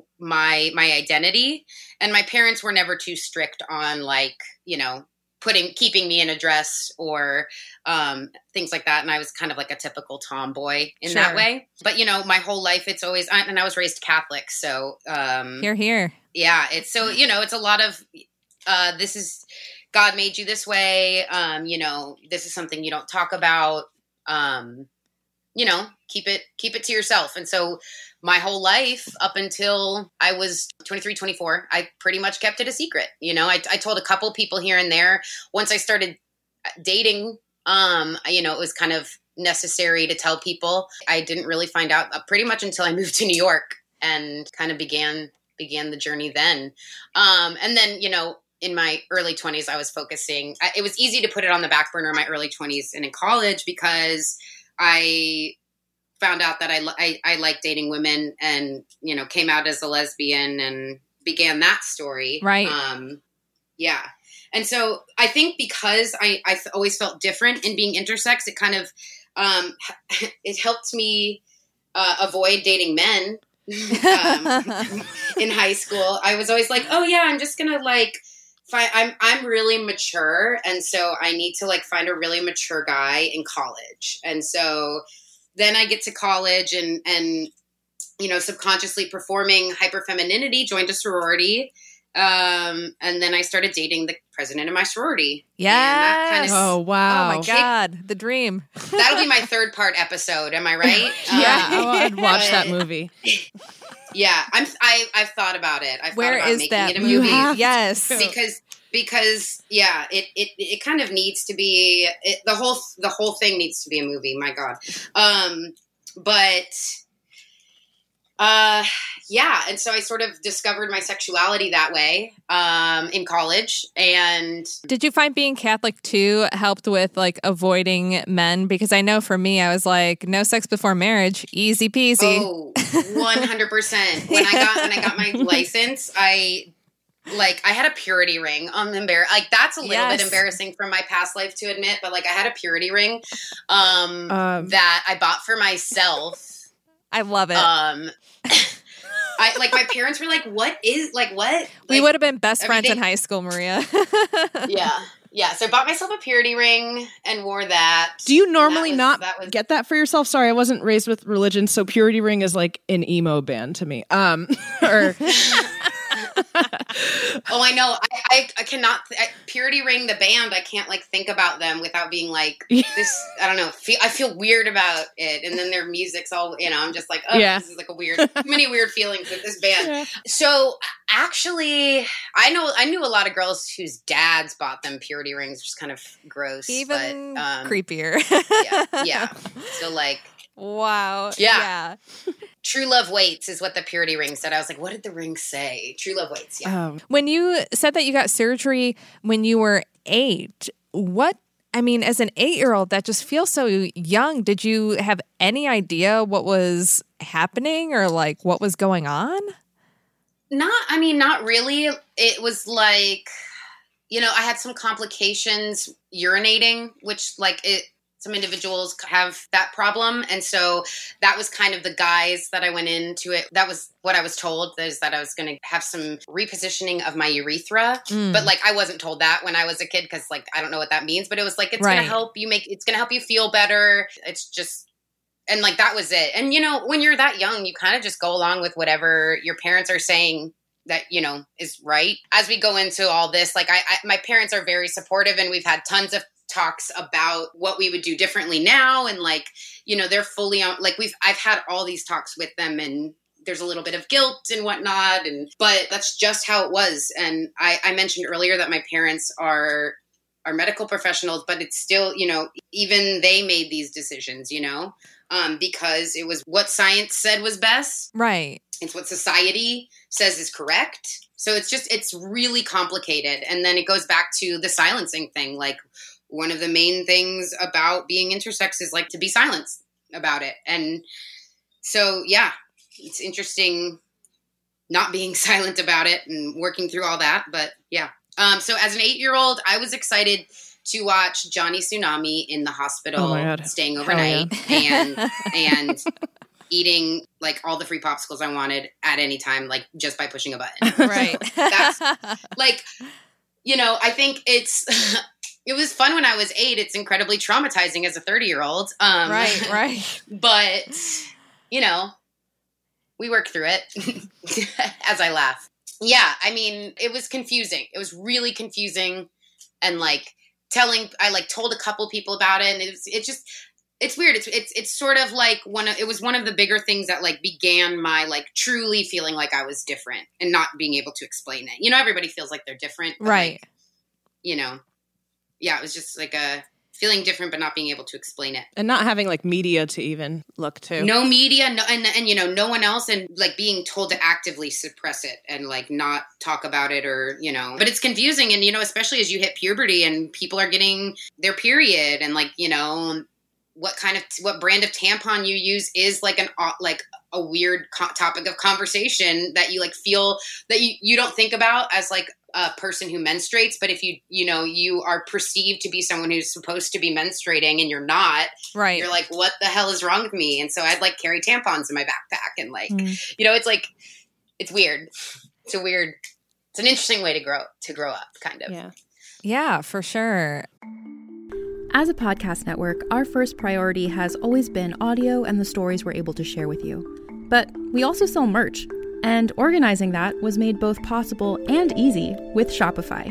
C: my, my identity. And my parents were never too strict on like, you know, putting, keeping me in a dress or um, things like that. And I was kind of like a typical tomboy in
D: Sure.
C: that way. But, you know, my whole life, it's always, and I was raised Catholic. So, um,
D: Here, here.
C: yeah, it's so, you know, it's a lot of, uh, this is, God made you this way. Um, you know, this is something you don't talk about. Um, you know, keep it, keep it to yourself. And so my whole life up until I was twenty-three, twenty-four, I pretty much kept it a secret. You know, I, I told a couple people here and there. Once I started dating, um, you know, it was kind of necessary to tell people. I didn't really find out uh, pretty much until I moved to New York and kind of began, began the journey then. Um, and then, you know, in my early twenties, I was focusing, it was easy to put it on the back burner in my early twenties and in college because I found out that I, I, I like dating women and, you know, came out as a lesbian and began that story.
D: Right.
C: Um, yeah. And so I think because I, I always felt different in being intersex, it kind of, um, it helped me uh, avoid dating men um, in high school. I was always like, oh yeah, I'm just going to like, Find, I'm I'm really mature, and so I need to like find a really mature guy in college. And so then I get to college and and you know subconsciously performing hyperfemininity, joined a sorority, um, and then I started dating the president of my sorority.
D: Yes.
C: Kind of,
F: Oh, wow.
D: Oh my God, the dream.
C: that'll be my third part episode. Am I right?
F: Yeah,
C: Um,
F: oh, I'd watch that
C: but-
F: movie.
C: Yeah, I'm. I I've thought about it. I've
D: Where
C: thought about
D: is
C: making
D: that
C: it a
D: movie?
C: movie.
F: have
D: Yes.
F: to.
C: because because yeah it, it it kind of needs to be it, the whole the whole thing needs to be a movie, my god. um but uh yeah and so I sort of discovered my sexuality that way um in college. And
D: Did you find being Catholic too helped with like avoiding men? Because I know for me, I was like, no sex before marriage, easy peasy.
C: oh one hundred percent when I got when I got my license, I like I had a purity ring. I'm embarrassed. Like that's a little
D: Yes.
C: bit embarrassing from my past life to admit, but like I had a purity ring um,
F: Um,
C: that I bought for myself.
D: I love it.
C: Um, I like my parents were like, "What is like what?"
D: we
C: Like,
D: would have been best friends in
C: everything-
D: high school, Maria.
C: Yeah, yeah. So I bought myself a purity ring and wore that.
F: Do you
C: And
F: normally
C: that was-
F: not
C: that was,
F: get that for yourself? Sorry, I wasn't raised with religion, so Purity Ring is like an emo band to me. Um, or
C: Oh, I know. I, I, I cannot. I, Purity Ring, the band, I can't like think about them without being like this. I don't know. Feel, I feel weird about it, and then their music's all. You know, I'm just like, oh,
F: Yeah.
C: this is like a weird. Too many weird feelings with this band.
F: Yeah.
C: So actually, I know I knew a lot of girls whose dads bought them Purity Rings, which is kind of gross.
D: Even
C: but, um,
D: creepier.
C: yeah, yeah. So like,
D: Wow.
C: Yeah.
D: yeah.
C: True love waits is what the purity ring said. I was like, what did the ring say? True love waits. Yeah.
F: Um,
D: When you said that you got surgery when you were eight, what, I mean, as an eight-year-old, that just feels so young. Did you have any idea what was happening or like what was going on?
C: Not, I mean, not really. It was like, you know, I had some complications urinating, which like it, some individuals have that problem. And so that was kind of the guise that I went into it. That was what I was told, is that I was going to have some repositioning of my urethra.
D: Mm.
C: But like, I wasn't told that when I was a kid because like, I don't know what that means, but it was like, it's
D: Right.
C: going to help you make, it's going to help you feel better. It's just, and like, that was it. And you know, when you're that young, you kind of just go along with whatever your parents are saying that, you know, is right. As we go into all this, like I, I my parents are very supportive, and we've had tons of talks about what we would do differently now. And like, you know, they're fully on, like we've, I've had all these talks with them, and there's a little bit of guilt and whatnot. And, but that's just how it was. And I, I mentioned earlier that my parents are, are medical professionals, but it's still, you know, even they made these decisions, you know, um, because it was what science said was best.
D: Right.
C: It's what society says is correct. So it's just, it's really complicated. And then it goes back to the silencing thing. Like, one of the main things about being intersex is like to be silenced about it. And so, yeah, it's interesting not being silent about it and working through all that. But yeah. Um, so as an eight-year-old, I was excited to watch Johnny Tsunami in the hospital,
F: Oh my God.
C: staying overnight and, and eating like all the free popsicles I wanted at any time, like just by pushing a button.
D: Right.
C: That's like, you know, I think it's, it was fun when I was eight. It's incredibly traumatizing as a thirty year old. Um,
D: right. Right.
C: But, you know, we work through it as I laugh. Yeah. I mean, it was confusing. It was really confusing. And like telling, I like told a couple people about it, and it was, it just, it's weird. It's, it's, it's sort of like one of, it was one of the bigger things that like began my like truly feeling like I was different and not being able to explain it. You know, everybody feels like they're different. But
D: Right.
C: like, you know, yeah, it was just like a feeling different, but not being able to explain it.
F: And not having like media to even look to.
C: No media, no, and, and, you know, no one else, and like being told to actively suppress it and like not talk about it, or, you know, but it's confusing. And, you know, especially as you hit puberty and people are getting their period, and like, you know, what kind of, what brand of tampon you use is like an, like a weird co- topic of conversation that you like feel that you, you don't think about as like a person who menstruates. But if you, you know, you are perceived to be someone who's supposed to be menstruating and you're not,
D: Right.
C: you're like, what the hell is wrong with me? And so I'd like carry tampons in my backpack, and like,
D: Mm.
C: you know, it's like, it's weird. It's a weird, it's an interesting way to grow, to grow up kind of.
F: Yeah.
D: Yeah, for sure.
A: As a podcast network, our first priority has always been audio and the stories we're able to share with you. But we also sell merch, and organizing that was made both possible and easy with Shopify.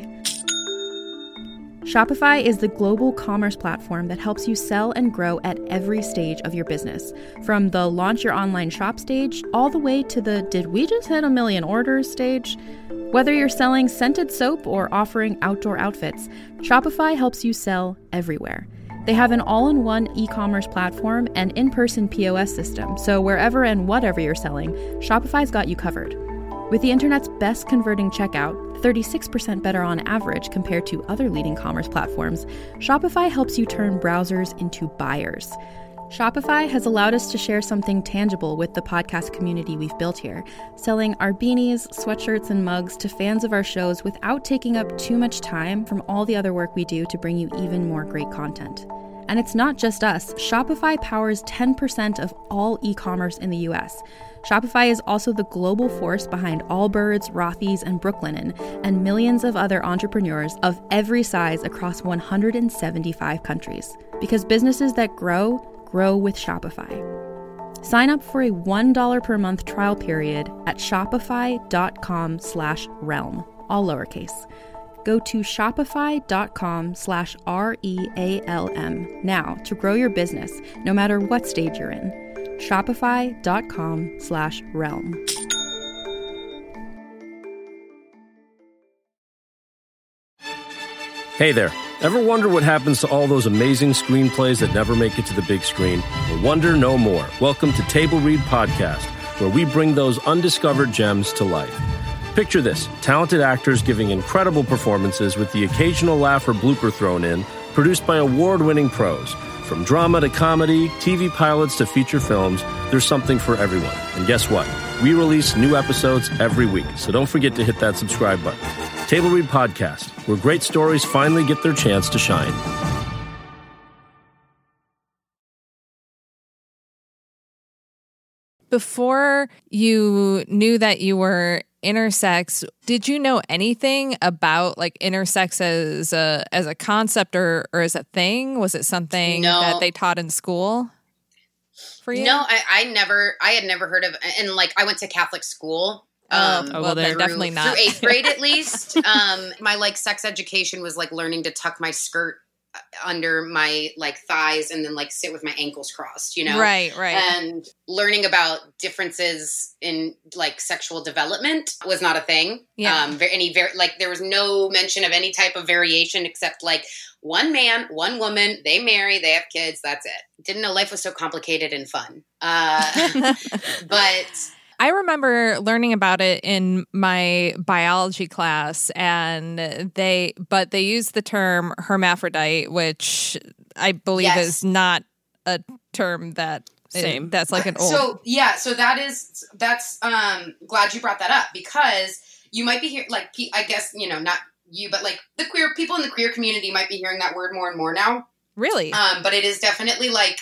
A: Shopify is the global commerce platform that helps you sell and grow at every stage of your business, from the launch your online shop stage all the way to the did we just hit a million orders stage. Whether you're selling scented soap or offering outdoor outfits, Shopify helps you sell everywhere. They have an all-in-one e-commerce platform and in-person P O S system, so wherever and whatever you're selling, Shopify's got you covered. With the internet's best converting checkout, thirty-six percent better on average compared to other leading commerce platforms, Shopify helps you turn browsers into buyers. Shopify has allowed us to share something tangible with the podcast community we've built here, selling our beanies, sweatshirts, and mugs to fans of our shows without taking up too much time from all the other work we do to bring you even more great content. And it's not just us. Shopify powers ten percent of all e-commerce in the U S. Shopify is also the global force behind Allbirds, Rothy's, and Brooklinen, and millions of other entrepreneurs of every size across one hundred seventy-five countries. Because businesses that grow, grow with Shopify. Sign up for a one dollar per month trial period at shopify.com slash realm, all lowercase. Go to shopify.com slash R-E-A-L-M now to grow your business, no matter what stage you're in. Shopify.com slash realm.
G: Hey there. Ever wonder what happens to all those amazing screenplays that never make it to the big screen? Well, wonder no more. Welcome to Table Read Podcast, where we bring those undiscovered gems to life. Picture this, talented actors giving incredible performances with the occasional laugh or blooper thrown in, produced by award-winning pros. From drama to comedy, T V pilots to feature films, there's something for everyone. And guess what? We release new episodes every week, so don't forget to hit that subscribe button. Table Read Podcast, where great stories finally get their chance to shine.
D: Before you knew that you were intersex, did you know anything about like intersex as a as a concept or, or as a thing? Was it something
C: No.
D: that they taught in school for you?
C: No, I, I never, I had never heard of, and like I went to Catholic school.
D: Oh,
C: Um,
D: oh, well, then
C: through-
D: definitely not.
C: Through eighth grade, at least. Um, my like sex education was like learning to tuck my skirt under my like thighs and then like sit with my ankles crossed, you know?
D: Right, right.
C: And learning about differences in like sexual development was not a thing.
D: Yeah.
C: Um, ver- any very like there was no mention of any type of variation except like one man, one woman, they marry, they have kids. That's it. Didn't know life was so complicated and fun. Uh, but
D: I remember learning about it in my biology class, and they, but they used the term hermaphrodite, which I believe
C: Yes.
D: is not a term that
F: Same.
D: that's like an old.
C: So yeah, so that is that's um glad you brought that up because you might be here like pe- I guess you know not you but like the queer people in the queer community might be hearing that word more and more now.
D: Really?
C: Um, but it is definitely like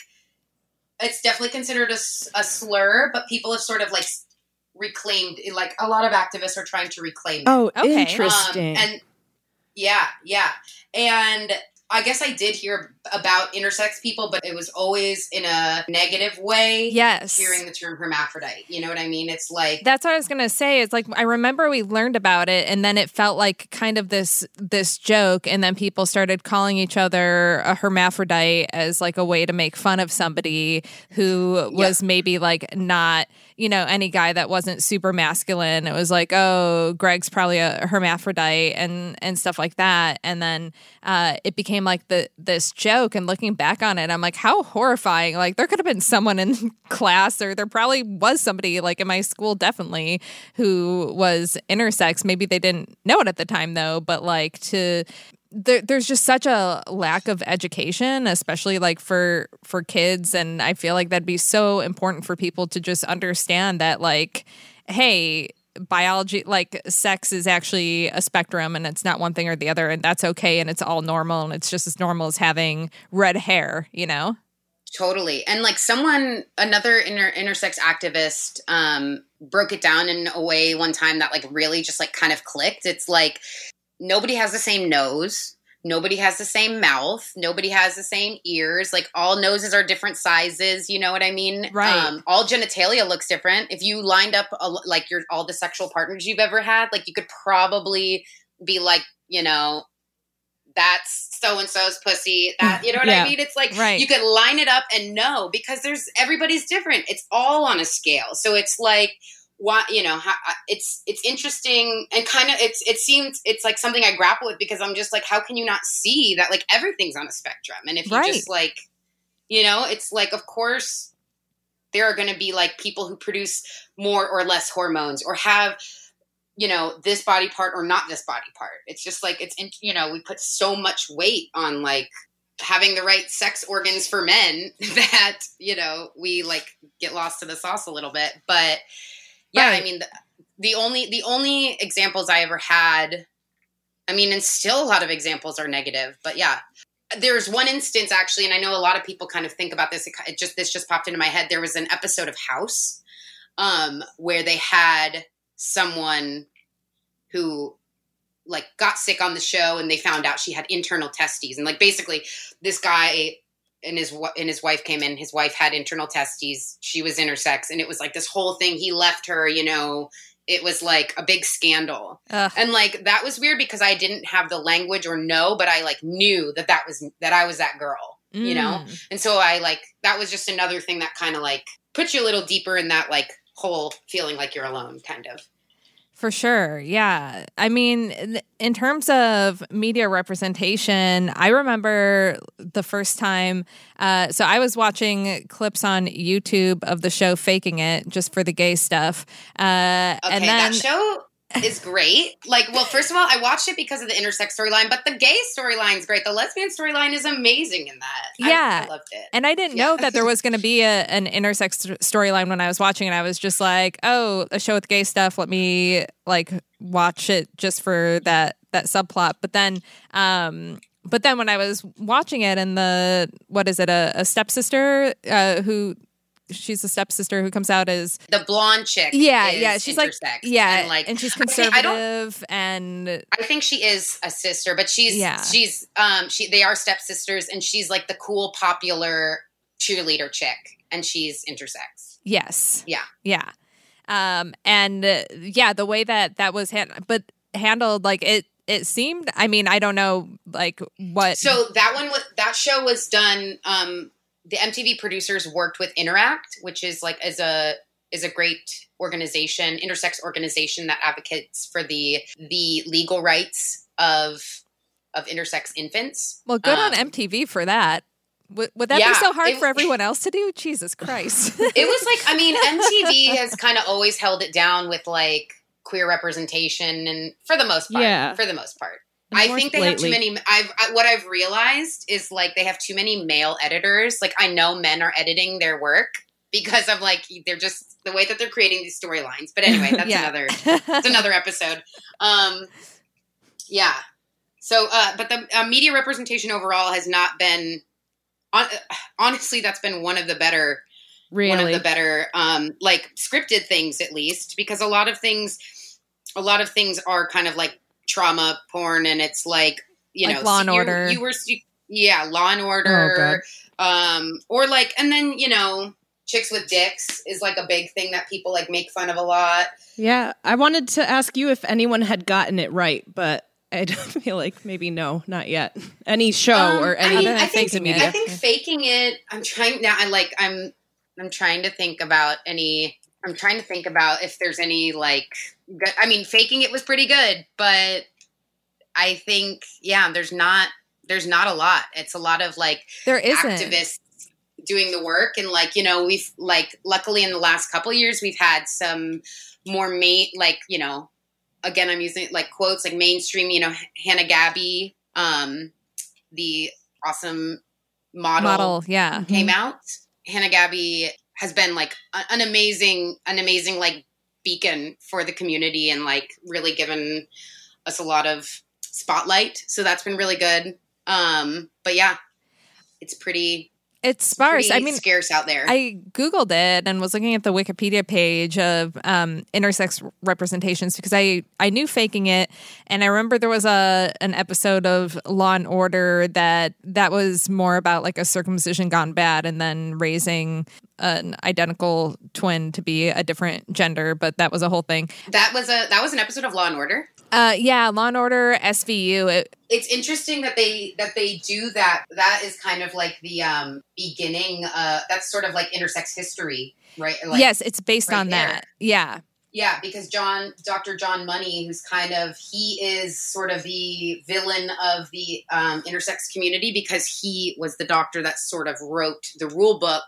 C: it's definitely considered a, s- a slur, but people have sort of like reclaimed like a lot of activists are trying to reclaim it.
F: Oh,
D: Okay.
F: interesting.
C: Um, and yeah, yeah. And I guess I did hear about intersex people, but it was always in a negative way.
D: Yes.
C: Hearing the term hermaphrodite. You know what I mean? It's like,
D: That's what I was gonna say. It's like I remember we learned about it, and then it felt like kind of this this joke, and then people started calling each other a hermaphrodite as like a way to make fun of somebody who was maybe like not, you know, any guy that wasn't super masculine. It was like, oh, Greg's probably a hermaphrodite and and stuff like that. And then uh, it became like the this joke. And looking back on it, I'm like, how horrifying! Like there could have been someone in class, or there probably was somebody like in my school, definitely, who was intersex. Maybe they didn't know it at the time, though. But like to there, there's just such a lack of education, especially like for for kids, and I feel like that'd be so important for people to just understand that, like, hey, biology, like sex is actually a spectrum, and it's not one thing or the other, and that's okay, and it's all normal, and it's just as normal as having red hair, you know?
C: totally. And like someone, another inter- intersex activist, um, broke it down in a way one time that like really just like kind of clicked. It's like nobody has the same nose. Nobody has the same mouth. Nobody has the same ears. Like all noses are different sizes. You know what I mean?
D: Right.
C: Um, all genitalia looks different. If you lined up a, like your all the sexual partners you've ever had, like you could probably be like, you know, that's so and so's pussy. That you know what
D: Yeah.
C: I mean? It's like
D: Right.
C: you could line it up and know because there's everybody's different. It's all on a scale. So it's like. What you know, how, it's it's interesting and kind of it's it seems it's like something I grapple with because I'm just like, how can you not see that like everything's on a spectrum? And if you
D: Right.
C: just like, you know, it's like, of course, there are going to be like people who produce more or less hormones or have, you know, this body part or not this body part. It's just like it's in, you know, we put so much weight on like having the right sex organs for men that you know we like get lost in the sauce a little bit, but. Yeah,
D: Right.
C: I mean, the, the only the only examples I ever had, I mean, and still a lot of examples are negative, but yeah. There's one instance actually, and I know a lot of people kind of think about this, it, it just this just popped into my head. There was an episode of House um, where they had someone who like got sick on the show and they found out she had internal testes. And like basically this guy and his and his wife came in. His wife had internal testes. She was intersex, and it was like this whole thing. He left her, you know. It was like a big scandal,
D: Ugh.
C: and like that was weird because I didn't have the language or know, but I like knew that that was that I was that girl, you know.
D: Mm.
C: And so I like that was just another thing that kind of like puts you a little deeper in that like whole feeling like you're alone, kind of.
D: For sure. Yeah. I mean, in terms of media representation, I remember the first time. Uh, so I was watching clips on YouTube of the show Faking It just for the gay stuff. Uh,
C: okay,
D: and then,
C: that show is great. Like, well, first of all, I watched it because of the intersex storyline, but the gay storyline is great. The lesbian storyline is amazing in that.
D: Yeah.
C: I, I loved it.
D: And I didn't
C: Yeah.
D: know that there was going to be a, an intersex st- storyline when I was watching it. I was just like, oh, a show with gay stuff. Let me like watch it just for that, that subplot. But then, um, but then when I was watching it and the, what is it? A, a stepsister, uh, who, she's a stepsister who comes out as
C: the blonde chick.
D: Yeah,
C: is
D: yeah. She's
C: intersex,
D: like, yeah,
C: and, like,
D: and she's
C: okay, I don't-
D: conservative, and
C: I think she is a sister, but she's
D: Yeah.
C: she's um she they are stepsisters, and she's like the cool, popular cheerleader chick, and she's intersex.
D: yes,
C: Yeah.
D: yeah, um, and uh, yeah, the way that that was hand- but handled, like it, it seemed. I mean, I don't know, like what.
C: So that one was that show was done. Um, the M T V producers worked with Interact, which is like is a is a great organization, intersex organization that advocates for the the legal rights of of intersex infants.
D: Well, good on
C: Um,
D: M T V for that. Would, would that
C: yeah,
D: be so hard
C: it-
D: for everyone else to do? Jesus Christ!
C: It was like, I mean, M T V has kind of always held it down with like queer representation, and for the most part,
F: Yeah.
C: for the most part.
F: And
C: I
F: more
C: think they have too
F: lately-
C: many. I've I, what I've realized is like they have too many male editors. Like I know men are editing their work because of like they're just the way that they're creating these storylines. But anyway, that's
D: Yeah.
C: another that's another episode. Um, yeah. So, uh, but the uh, media representation overall has not been. On, honestly, that's been one of the better
F: Really?
C: one of the better um like scripted things, at least, because a lot of things a lot of things are kind of like trauma porn, and it's like, you
D: Like
C: know,
D: Law and
C: you-
D: Order.
C: you were yeah Law and Order, um or like, and then, you know, chicks with dicks is like a big thing that people like make fun of a lot.
F: Yeah, I wanted to ask you if anyone had gotten it right, but I don't feel like maybe no, not yet. Any show
C: Um,
F: or
C: I
F: any
C: mean,
D: other
C: I think,
F: things in media.
C: I think faking it. I'm trying now. I like. I'm. I'm trying to think about any. I'm trying to think about if there's any like. good- I mean, faking it was pretty good, but I think yeah, there's not. There's not a lot. It's a lot of like
D: There isn't.
C: activists doing the work, and like, you know, we've like luckily in the last couple of years we've had some more main like, you know. Again, I'm using like quotes like mainstream, you know, Hannah Gabby, um, the awesome model,
D: Model, yeah.
C: came out. Hannah Gabby has been like a- an amazing, an amazing like beacon for the community, and like really given us a lot of spotlight. So that's been really good. Um, but yeah, it's pretty,
D: It's sparse.
C: pretty
D: I mean,
C: scarce out there.
D: I Googled it and was looking at the Wikipedia page of um, intersex representations because I, I knew Faking It, and I remember there was a an episode of Law and Order that that was more about like a circumcision gone bad and then raising an identical twin to be a different gender, but that was a whole thing.
C: that was a that was an episode of Law and Order.
D: Uh, yeah, Law and Order, S V U. It,
C: It's interesting that they that they do that. That is kind of like the um, beginning. Uh, that's sort of like intersex history, right? Like,
D: yes, it's based
C: right
D: on
C: there.
D: that. Yeah.
C: yeah, because John, Doctor John Money, who's kind of he is sort of the villain of the um, intersex community because he was the doctor that sort of wrote the rule book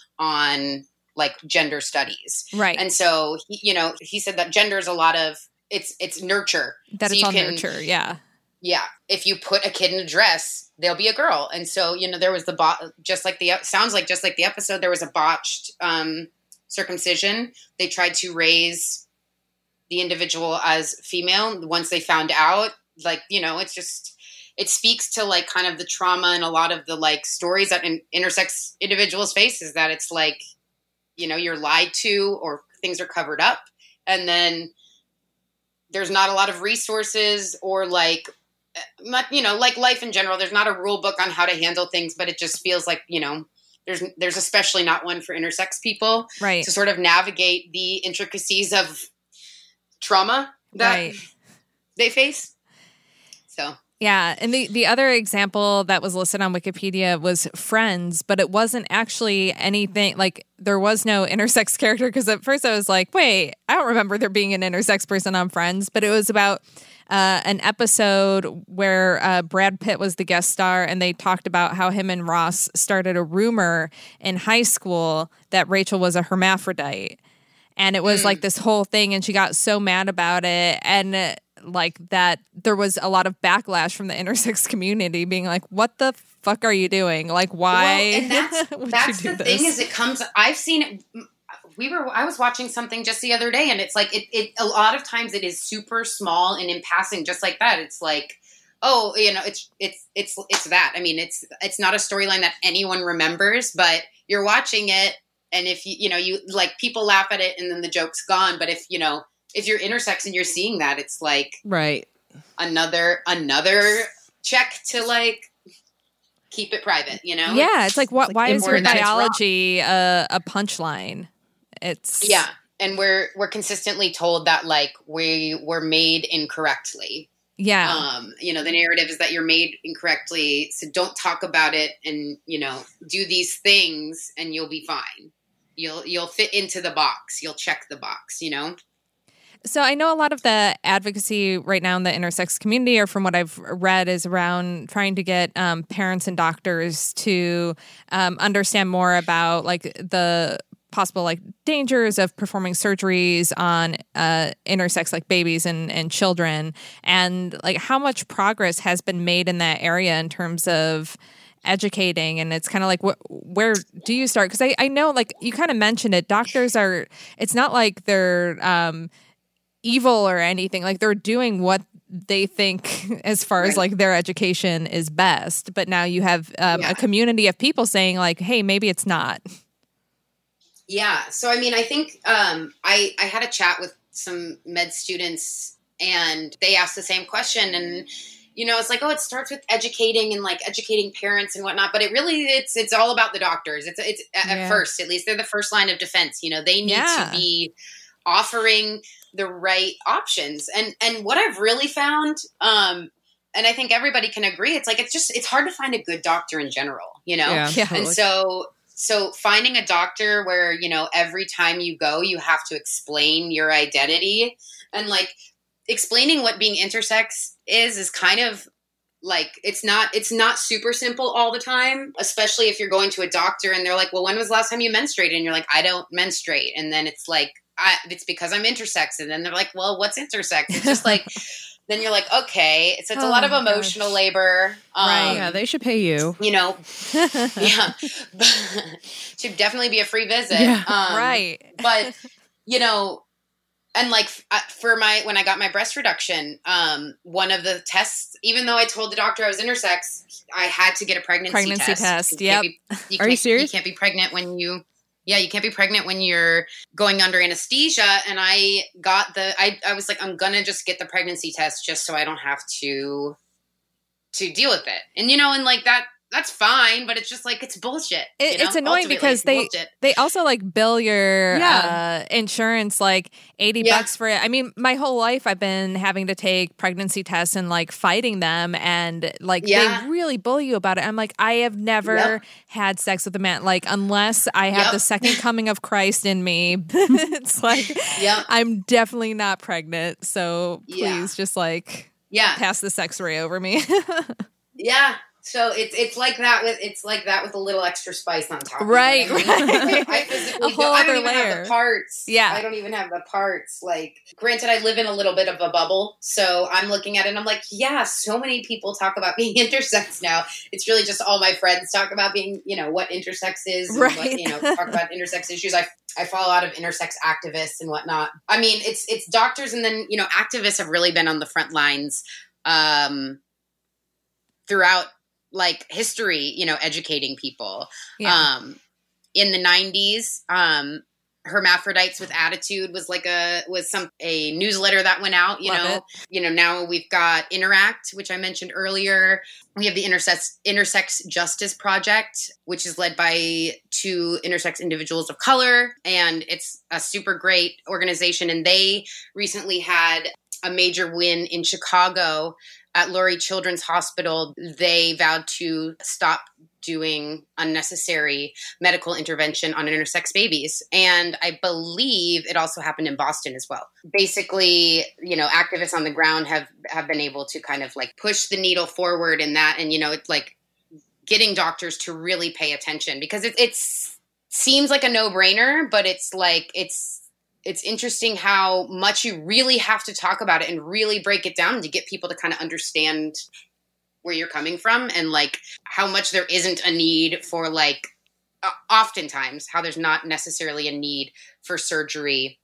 C: on like gender studies,
D: Right.
C: and so he, you know, he said that gender is a lot of it's it's nurture.
D: that
C: So
D: it's
C: you
D: all
C: can-
D: nurture. Yeah.
C: Yeah, if you put a kid in a dress, they'll be a girl. And so, you know, there was the bot, just like the sounds like just like the episode, there was a botched um, circumcision. They tried to raise the individual as female. Once they found out, like, you know, it's just it speaks to like kind of the trauma and a lot of the like stories that in, intersex individuals face, is that it's like, you know, you're lied to or things are covered up, and then there's not a lot of resources or like. Not, you know, like life in general, there's not a rule book on how to handle things, but it just feels like, you know, there's there's especially not one for intersex people
D: Right.
C: to sort of navigate the intricacies of trauma that
D: Right.
C: they face. So
D: Yeah, and the, the other example that was listed on Wikipedia was Friends, but it wasn't actually anything, like, there was no intersex character, because at first I was like, wait, I don't remember there being an intersex person on Friends, but it was about uh, an episode where uh, Brad Pitt was the guest star, and they talked about how him and Ross started a rumor in high school that Rachel was a hermaphrodite. And it was mm. like this whole thing, and she got so mad about it, and uh, like that there was a lot of backlash from the intersex community being like, what the fuck are you doing? Like, why
C: well, and that's,
D: would
C: that's
D: you do
C: the
D: this?
C: thing is it comes, I've seen it, we were, I was watching something just the other day, and it's like, it, it a lot of times it is super small and in passing, just like that. It's like, oh, you know, it's, it's, it's, it's that. I mean, it's, it's not a storyline that anyone remembers, but you're watching it. And if you, you know, you like people laugh at it and then the joke's gone. But if, you know, if you're intersex and you're seeing that, it's like
F: right.
C: another, another check to like keep it private, you know?
D: Yeah. It's like, what,
F: like
D: why is your
C: important.
D: biology a, a punchline? It's
C: yeah. And we're, we're consistently told that like we were made incorrectly.
D: Yeah.
C: Um, you know, the narrative is that you're made incorrectly. So don't talk about it and, you know, do these things and you'll be fine. You'll, you'll fit into the box. You'll check the box, you know?
D: So I know a lot of the advocacy right now in the intersex community, or from what I've read, is around trying to get um, parents and doctors to um, understand more about like the possible like dangers of performing surgeries on uh, intersex like babies and, and children, and like how much progress has been made in that area in terms of educating. And it's kind of like, wh- where do you start? Because I, I know like you kind of mentioned it, doctors are, it's not like they're um, evil or anything. Like they're doing what they think as far as like their education is best. But now you have um,
C: yeah.
D: a community of people saying like, hey, maybe it's not.
C: Yeah. So, I mean, I think um, I, I had a chat with some med students and they asked the same question. And, you know, it's like, oh, it starts with educating and like educating parents and whatnot. But it really, it's it's all about the doctors. It's, it's at
D: yeah.
C: first, at least they're the first line of defense. You know, they need
D: Yeah.
C: to be offering the right options. And, and what I've really found, um, and I think everybody can agree, it's like, it's just, it's hard to find a good doctor in general, you know?
F: Yeah.
D: Yeah.
C: And so... So finding a doctor where, you know, every time you go, you have to explain your identity, and like explaining what being intersex is, is kind of like, it's not, it's not super simple all the time, especially if you're going to a doctor and they're like, well, when was the last time you menstruated? And you're like, I don't menstruate. And then it's like, I, it's because I'm intersex. And then they're like, well, what's intersex? It's just like, then you're like, okay. So it's
D: Oh
C: a lot of
D: my
C: emotional
D: gosh.
C: labor. Um,
F: Right. Yeah, they should pay you.
C: You know, yeah, should definitely be a free visit.
F: Yeah.
C: Um,
D: Right.
C: But, you know, and like f- for my, when I got my breast reduction, um, one of the tests, even though I told the doctor I was intersex, I had to get a pregnancy,
D: Pregnancy
C: test.
D: test,
C: You
D: yep.
C: can't be- you
F: Are you
C: can't-
F: serious?
C: You can't be pregnant when you, yeah, you can't be pregnant when you're going under anesthesia. And I got the, I, I was like, I'm going to just get the pregnancy test just so I don't have to, to deal with it. And, you know, and like that, that's fine, but it's just like, it's bullshit.
D: It,
C: you know?
D: it's annoying
C: Ultimately,
D: because
C: it's
D: they
C: bullshit.
D: they also like bill your
F: Yeah.
D: uh, insurance like eighty
C: Yeah.
D: bucks for it. I mean, my whole life I've been having to take pregnancy tests and like fighting them, and like
C: Yeah.
D: they really bully you about it. I'm like, I have never
C: Yep.
D: had sex with a man, like unless I have
C: Yep.
D: the second coming of Christ in me. It's like
C: Yep.
D: I'm definitely not pregnant, so please
C: Yeah.
D: just like
C: Yeah.
D: pass this X-ray over me.
C: Yeah. So it's it's like that with it's like that with a little extra spice on top.
D: Right,
C: You know what I mean?
D: right.
C: I physically
D: A whole
C: don't, I
D: other
C: don't even
D: layer.
C: have the parts.
D: Yeah.
C: I don't even have the parts. Like, granted, I live in a little bit of a bubble, so I'm looking at it and I'm like, yeah, so many people talk about being intersex now. It's really just all my friends talk about being, you know, what intersex is, and
D: Right.
C: what, you know, talk about intersex issues. I I follow a lot of intersex activists and whatnot. I mean, it's it's doctors, and then, you know, activists have really been on the front lines um, throughout like history, you know, educating people.
D: Yeah.
C: Um, in the nineties, um, Hermaphrodites with Attitude was like a, was some, a newsletter that went out, you
D: Love
C: know,
D: it.
C: you know, now we've got Interact, which I mentioned earlier. We have the Intersex, Intersex Justice Project, which is led by two intersex individuals of color. And it's a super great organization. And they recently had a major win in Chicago at Lurie Children's Hospital, they vowed to stop doing unnecessary medical intervention on intersex babies. And I believe it also happened in Boston as well. Basically, you know, activists on the ground have, have been able to kind of like push the needle forward in that. And, you know, it's like getting doctors to really pay attention, because it it's, seems like a no-brainer, but it's like, it's, it's interesting how much you really have to talk about it and really break it down to get people to kind of understand where you're coming from, and like how much there isn't a need for like, uh, oftentimes how there's not necessarily a need for surgery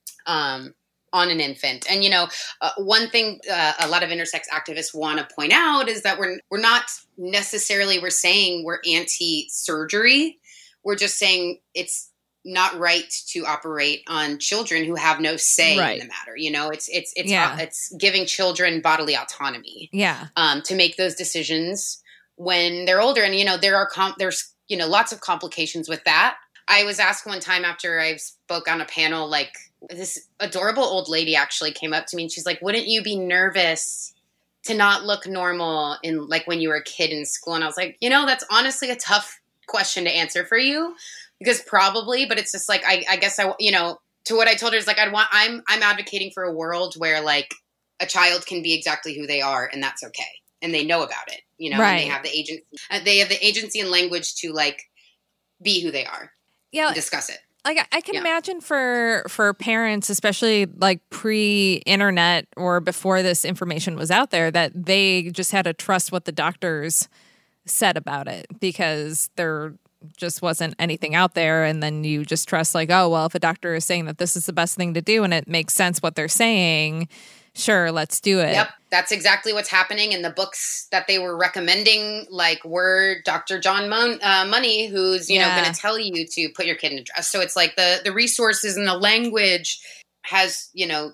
C: um, on an infant. And, you know, uh, one thing uh, a lot of intersex activists want to point out is that we're, we're not necessarily, we're saying we're anti-surgery. We're just saying it's not right to operate on children who have no say right. in the matter. You know, it's, it's, it's, yeah. uh, it's giving children bodily autonomy,
D: yeah.
C: um, to make those decisions when they're older. And, you know, there are, com- there's, you know, lots of complications with that. I was asked one time after I spoke on a panel, like this adorable old lady actually came up to me and she's like, wouldn't you be nervous to not look normal in like when you were a kid in school? And I was like, you know, that's honestly a tough question to answer for you. Because probably, but it's just like, I, I guess I, you know, to what I told her is like, I'd want, I'm, I'm advocating for a world where like a child can be exactly who they are and that's okay. And they know about it, you know,
D: right.
C: and they have the agency, uh, they have the agency and language to like be who they are.
D: Yeah.
C: And discuss it.
D: Like I can
C: yeah.
D: imagine for, for parents, especially like pre-internet or before this information was out there, that they just had to trust what the doctors said about it, because they're, just wasn't anything out there. And then you just trust like, oh, well, if a doctor is saying that this is the best thing to do and it makes sense what they're saying, sure, let's do it.
C: Yep. That's exactly what's happening. In the books that they were recommending, like were Doctor John Mon- uh, Money, who's, you yeah. know, going to tell you to put your kid in a dress. So it's like the, the resources and the language has, you know,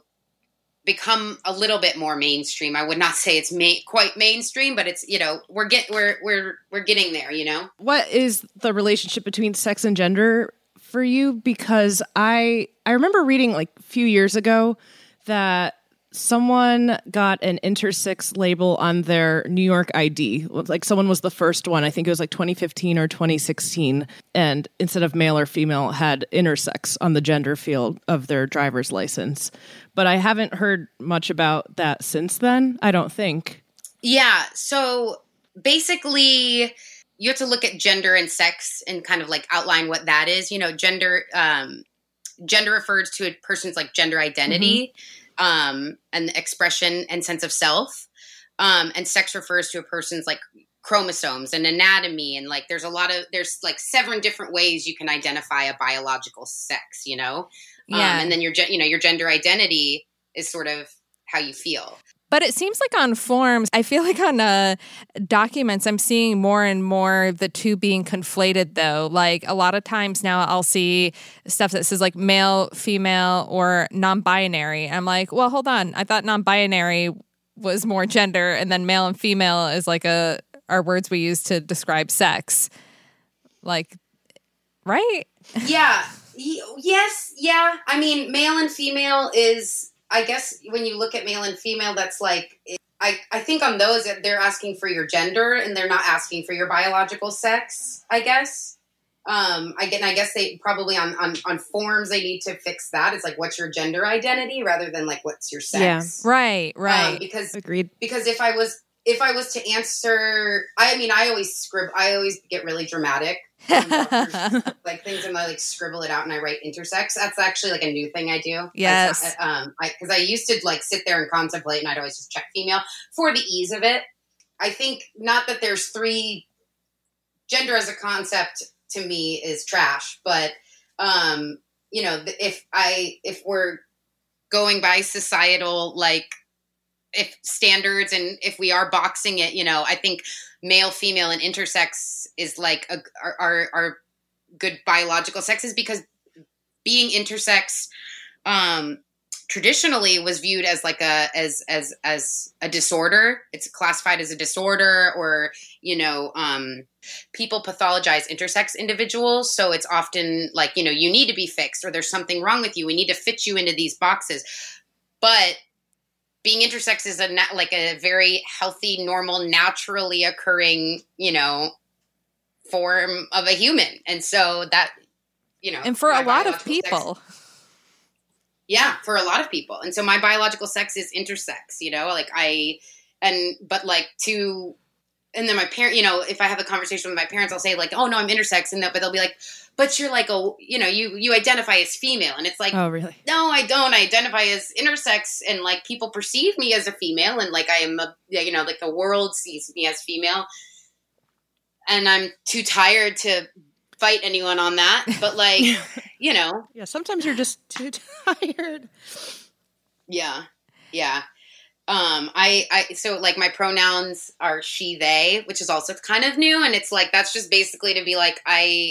C: become a little bit more mainstream. I would not say it's ma- quite mainstream, but it's, you know, we're get we're we're we're getting there, you know.
F: What is the relationship between sex and gender for you? Because I I remember reading like a few years ago that someone got an intersex label on their New York I D. Like someone was the first one. I think it was like twenty fifteen or twenty sixteen. And instead of male or female, had intersex on the gender field of their driver's license. But I haven't heard much about that since then, I don't think.
C: Yeah. So basically, you have to look at gender and sex and kind of like outline what that is. You know, gender, um, gender refers to a person's like gender identity. Mm-hmm. Um, and the expression and sense of self. Um, and sex refers to a person's like chromosomes and anatomy. And like, there's a lot of, there's like seven different ways you can identify a biological sex, you know?
D: Yeah.
C: Um, and then your, you know, your gender identity is sort of how you feel.
D: But it seems like on forms, I feel like on uh, documents, I'm seeing more and more the two being conflated, though. Like a lot of times now I'll see stuff that says like male, female, or non-binary. I'm like, well, hold on. I thought non-binary was more gender, and then male and female is like a are words we use to describe sex. Like, right?
C: Yeah. Y- yes. Yeah. I mean, male and female is... I guess when you look at male and female, that's like, I, I think on those, they're asking for your gender and they're not asking for your biological sex, I guess. Um, I, and I guess they probably on, on, on forms, they need to fix that. It's like, what's your gender identity rather than like, what's your sex?
D: Yeah. Right, right.
C: Um, because,
F: Agreed.
C: Because if I was, if I was to answer, I mean, I always scribble, I always get really dramatic. Like things and I like scribble it out and I write intersex. That's actually like a new thing I do.
D: Yes.
C: I, um, I, cause I used to like sit there and contemplate and I'd always just check female for the ease of it. I think not that there's three gender as a concept to me is trash, but, um, you know, if I, if we're going by societal, like if standards and if we are boxing it, you know, I think male, female, and intersex is like a, are, are are good biological sexes because being intersex um, traditionally was viewed as like a as as as a disorder. It's classified as a disorder, or you know, um, people pathologize intersex individuals. So it's often like, you know, you need to be fixed, or there's something wrong with you. We need to fit you into these boxes, but being intersex is a na- like a very healthy, normal, naturally occurring, you know, form of a human. And so that, you know,
D: and for a lot of people.
C: Sex, yeah, for a lot of people. And so my biological sex is intersex, you know, like I, and, but like to, and then my parent, you know, if I have a conversation with my parents, I'll say like, oh no, I'm intersex. And that, but they'll be like, but you're like a, you know, you, you identify as female. And it's like,
F: oh, really?
C: No, I don't. I identify as intersex, and like people perceive me as a female, and like I am a, you know, like the world sees me as female. And I'm too tired to fight anyone on that. But like, you know.
F: Yeah, sometimes you're just too tired.
C: Yeah. Yeah. Um, I, I, so like my pronouns are she, they, which is also kind of new. And it's like, that's just basically to be like, I,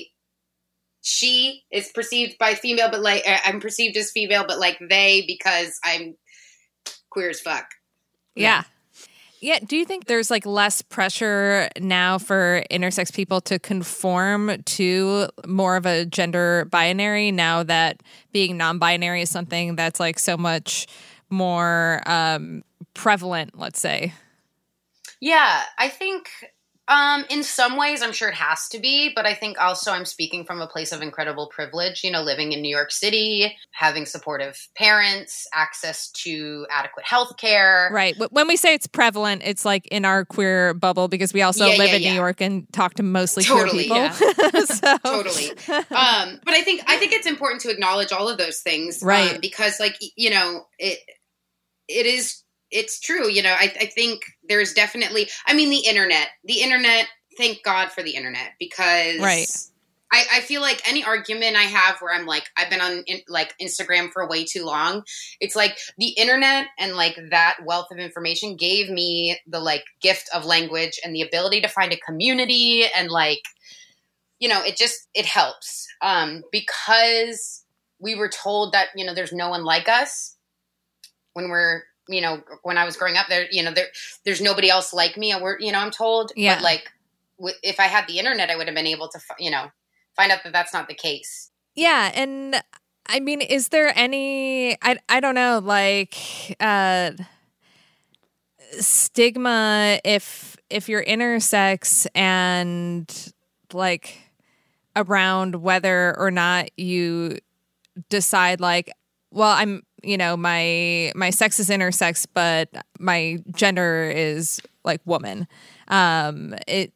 C: she is perceived by female, but like, I'm perceived as female, but like they, because I'm queer as fuck.
D: Yeah. Yeah. Do you think there's like less pressure now for intersex people to conform to more of a gender binary now that being non-binary is something that's like so much more um, prevalent, let's say?
C: Yeah, I think um, in some ways, I'm sure it has to be, but I think also I'm speaking from a place of incredible privilege, you know, living in New York City, having supportive parents, access to adequate health care.
D: Right. When we say it's prevalent, it's like in our queer bubble, because we also
C: yeah,
D: live
C: yeah,
D: in
C: yeah.
D: New York and talk to mostly
C: totally,
D: queer people.
C: Yeah.
D: so.
C: Totally. Um, but I think, I think it's important to acknowledge all of those things.
D: Right.
C: Um, because like, you know, it, it is, it's true. You know, I, I think there's definitely, I mean, the internet, the internet, thank God for the internet, because
D: right.
C: I, I feel like any argument I have where I'm like, I've been on in, like Instagram for way too long. It's like the internet and like that wealth of information gave me the like gift of language and the ability to find a community. And like, you know, it just, it helps um, because we were told that, you know, there's no one like us. When we're, you know, when I was growing up there, you know, there, there's nobody else like me. And we're, you know, I'm told,
D: yeah.
C: but like, w- if I had the internet, I would have been able to, you know, find out that that's not the case.
D: Yeah. And I mean, is there any, I, I don't know, like, uh, stigma if, if you're intersex and like around whether or not you decide like, well, I'm, you know, my my sex is intersex, but my gender is like woman. Um, it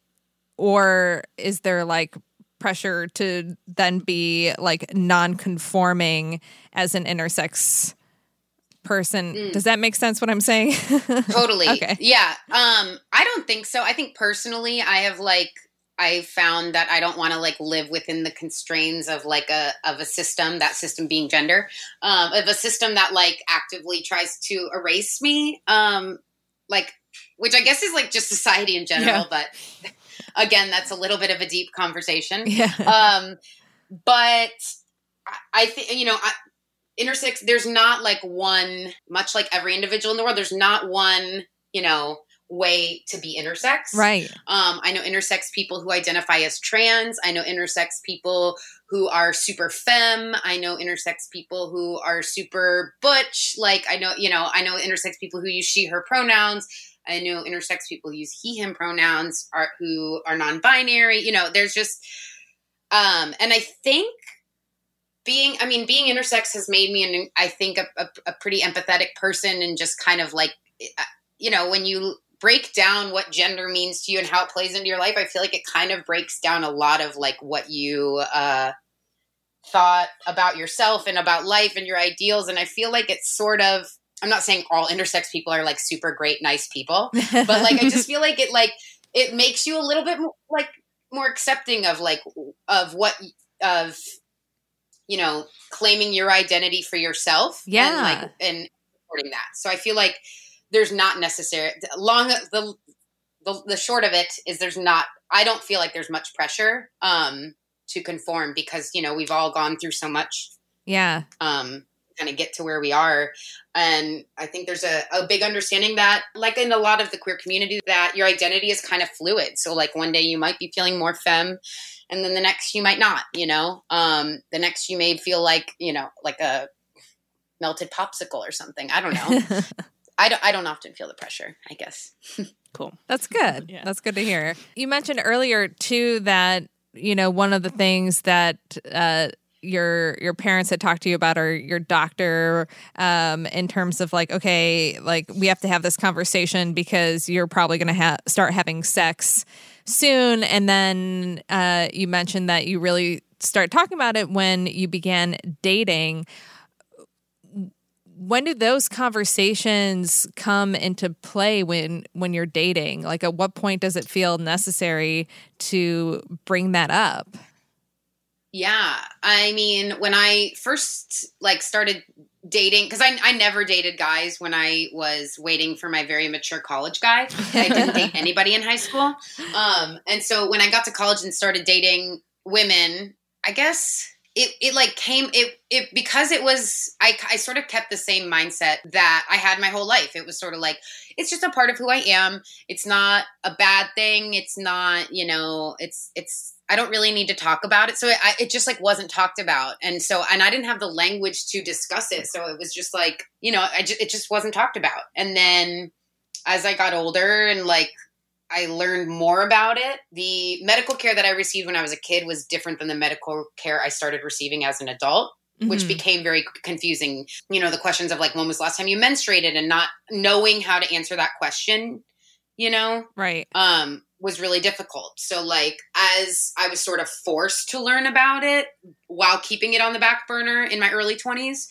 D: or is there like pressure to then be like non-conforming as an intersex person? Mm. Does that make sense? What I'm saying?
C: Totally.
D: Okay.
C: Yeah. Um, I don't think so. I think personally, I have like. I found that I don't want to like live within the constraints of like a of a system, that system being gender, um, of a system that like actively tries to erase me, um, like, which I guess is like just society in general. Yeah. But again, that's a little bit of a deep conversation.
D: Yeah.
C: Um, but I, I think, you know, I, intersex, there's not like one, much like every individual in the world, there's not one, you know, way to be intersex.
D: Right.
C: Um, I know intersex people who identify as trans. I know intersex people who are super femme. I know intersex people who are super butch. Like I know, you know, I know intersex people who use she, her pronouns. I know intersex people who use he, him pronouns are who are non-binary. You know, there's just, um, and I think being, I mean, being intersex has made me, an, I think, a, a, a pretty empathetic person, and just kind of like, you know, when you break down what gender means to you and how it plays into your life, I feel like it kind of breaks down a lot of like what you uh, thought about yourself and about life and your ideals. And I feel like it's sort of, I'm not saying all intersex people are like super great, nice people, but like, I just feel like it, like, it makes you a little bit more, like more accepting of like, of what, of, you know, claiming your identity for yourself.
D: Yeah.
C: And like, and supporting that. So I feel like, there's not necessary long the, the the short of it is there's not I don't feel like there's much pressure um to conform, because you know we've all gone through so much
D: yeah
C: um kind of get to where we are. And I think there's a, a big understanding that like in a lot of the queer community that your identity is kind of fluid. So like one day you might be feeling more femme and then the next you might not, you know um the next you may feel like, you know, like a melted popsicle or something. I don't know. I don't, I don't often feel the pressure, I guess.
F: Cool.
D: That's good. Yeah. That's good to hear. You mentioned earlier too that, you know, one of the things that uh, your your parents had talked to you about, or your doctor, um, in terms of like, okay, like we have to have this conversation because you're probably going to ha- start having sex soon. And then uh, you mentioned that you really started talking about it when you began dating. When do those conversations come into play when when you're dating? Like, at what point does it feel necessary to bring that up?
C: Yeah. I mean, when I first like started dating, because I, I never dated guys when I was waiting for my very mature college guy. I didn't date anybody in high school. Um, and so when I got to college and started dating women, I guess it, it like came, it, it, because it was, I, I sort of kept the same mindset that I had my whole life. It was sort of like, it's just a part of who I am. It's not a bad thing. It's not, you know, it's, it's, I don't really need to talk about it. So it, I, it just like wasn't talked about. And so, and I didn't have the language to discuss it. So it was just like, you know, I just, it just wasn't talked about. And then as I got older and like, I learned more about it. The medical care that I received when I was a kid was different than the medical care I started receiving as an adult, mm-hmm. which became very confusing. You know, the questions of like, when was the last time you menstruated, and not knowing how to answer that question, you know,
D: right.
C: Um, was really difficult. So like, as I was sort of forced to learn about it while keeping it on the back burner in my early twenties,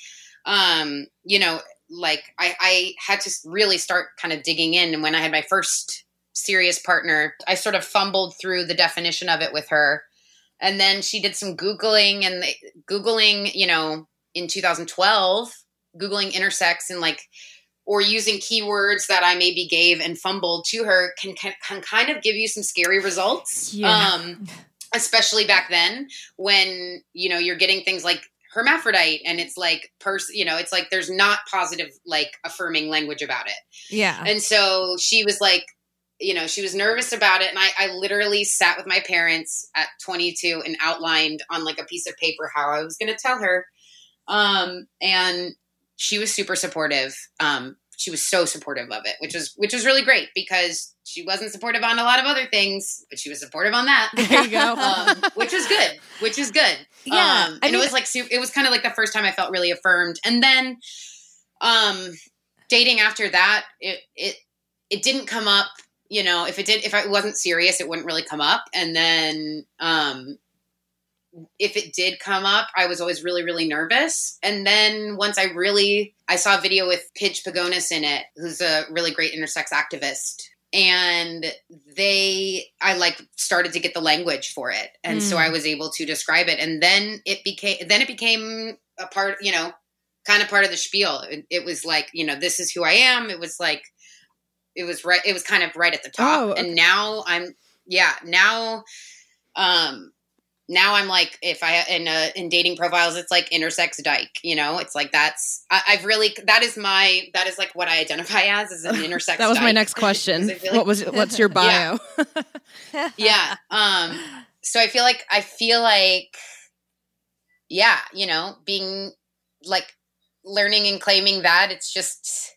C: um, you know, like I, I had to really start kind of digging in. And when I had my first serious partner, I sort of fumbled through the definition of it with her. And then she did some Googling and the, Googling, you know, in two thousand twelve, Googling intersex and like, or using keywords that I maybe gave and fumbled to her can, can, can kind of give you some scary results.
D: Yeah.
C: Um, especially back then when, you know, you're getting things like hermaphrodite and it's like, pers- you know, it's like, there's not positive, like affirming language about it.
D: Yeah.
C: And so she was like, you know, she was nervous about it. And I, I literally sat with my parents at twenty-two and outlined on like a piece of paper how I was going to tell her. Um, and she was super supportive. Um, she was so supportive of it, which was, which was really great because she wasn't supportive on a lot of other things, but she was supportive on that.
D: There you go.
C: um, which was good, which is good.
D: Yeah.
C: Um, and I mean, it was like, it was kind of like the first time I felt really affirmed. And then, um, dating after that, it, it, it didn't come up. You know, if it did, if it wasn't serious, it wouldn't really come up. And then, um, if it did come up, I was always really, really nervous. And then once I really, I saw a video with Pidge Pagonis in it, who's a really great intersex activist. And they, I like started to get the language for it. And mm. so I was able to describe it. And then it became, then it became a part, you know, kind of part of the spiel. It, it was like, you know, this is who I am. It was like, It was right. It was kind of right at the top.
F: Oh, okay.
C: And now I'm, yeah, now, um, now I'm like, if I, in, uh, in dating profiles, it's like intersex dyke, you know, it's like, that's, I, I've really, that is my, that is like what I identify as, is an intersex
F: That was
C: dyke.
F: my next question.
C: like,
F: what was, what's your bio?
C: Yeah. yeah. Um, so I feel like, I feel like, yeah, you know, being like learning and claiming that it's just,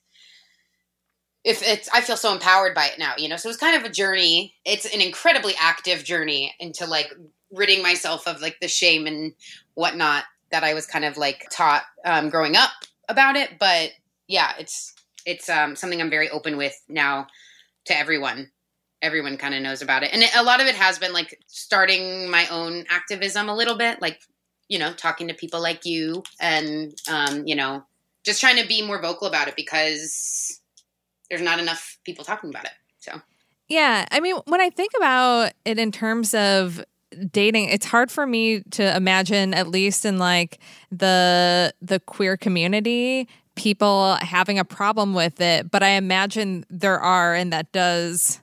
C: If it's, I feel so empowered by it now, you know, so it's kind of a journey. It's an incredibly active journey into like ridding myself of like the shame and whatnot that I was kind of like taught um, growing up about it. But yeah, it's, it's um, something I'm very open with now to everyone. Everyone kind of knows about it. And it, a lot of it has been like starting my own activism a little bit, like, you know, talking to people like you and, um, you know, just trying to be more vocal about it because there's not enough people talking about it. So,
D: yeah. I mean, when I think about it in terms of dating, it's hard for me to imagine, at least in like the the queer community, people having a problem with it. But I imagine there are, and that does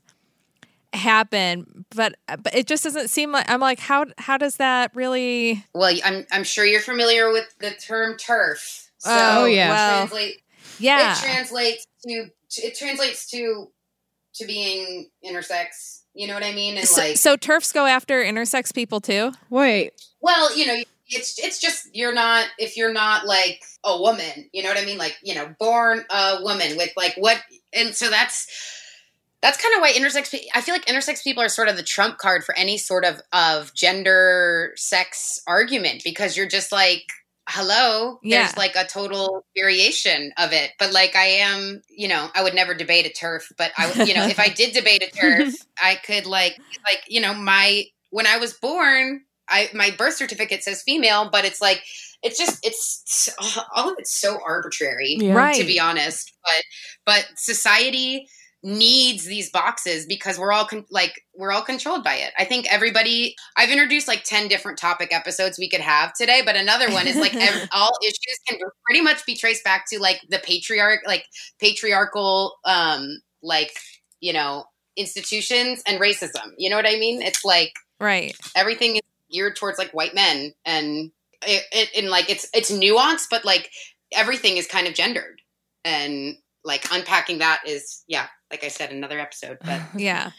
D: happen. But but it just doesn't seem like, I'm like, how how does that really?
C: Well, I'm I'm sure you're familiar with the term TERF. So
D: oh yeah,
C: well, translate,
D: yeah.
C: It translates to it translates to to being intersex. You know what I mean? And
D: so,
C: like,
D: so TERFs go after intersex people too.
F: Wait.
C: Well, you know, it's it's just you're not if you're not like a woman, you know what I mean? Like, you know, born a woman with like what, and so that's that's kind of why intersex. I feel like intersex people are sort of the trump card for any sort of of gender sex argument, because you're just like, hello,
D: yeah.
C: There's like a total variation of it. But like I am, you know, I would never debate a TERF, but I, you know, if I did debate a TERF, I could like like you know my when I was born. I, my birth certificate says female, but it's like, it's just, it's all of it's so arbitrary,
F: Yeah.
D: Right.
C: to be honest. But, but society needs these boxes because we're all con- like, we're all controlled by it. I think everybody, I've introduced like ten different topic episodes we could have today, but another one is like every, all issues can pretty much be traced back to like the patriarch, like patriarchal, um, like, you know, institutions and racism. You know what I mean? It's like,
D: Right.
C: everything is geared towards like white men, and it, it and like it's it's nuanced, but like everything is kind of gendered, and like unpacking that is yeah like I said, another episode. But
D: Yeah.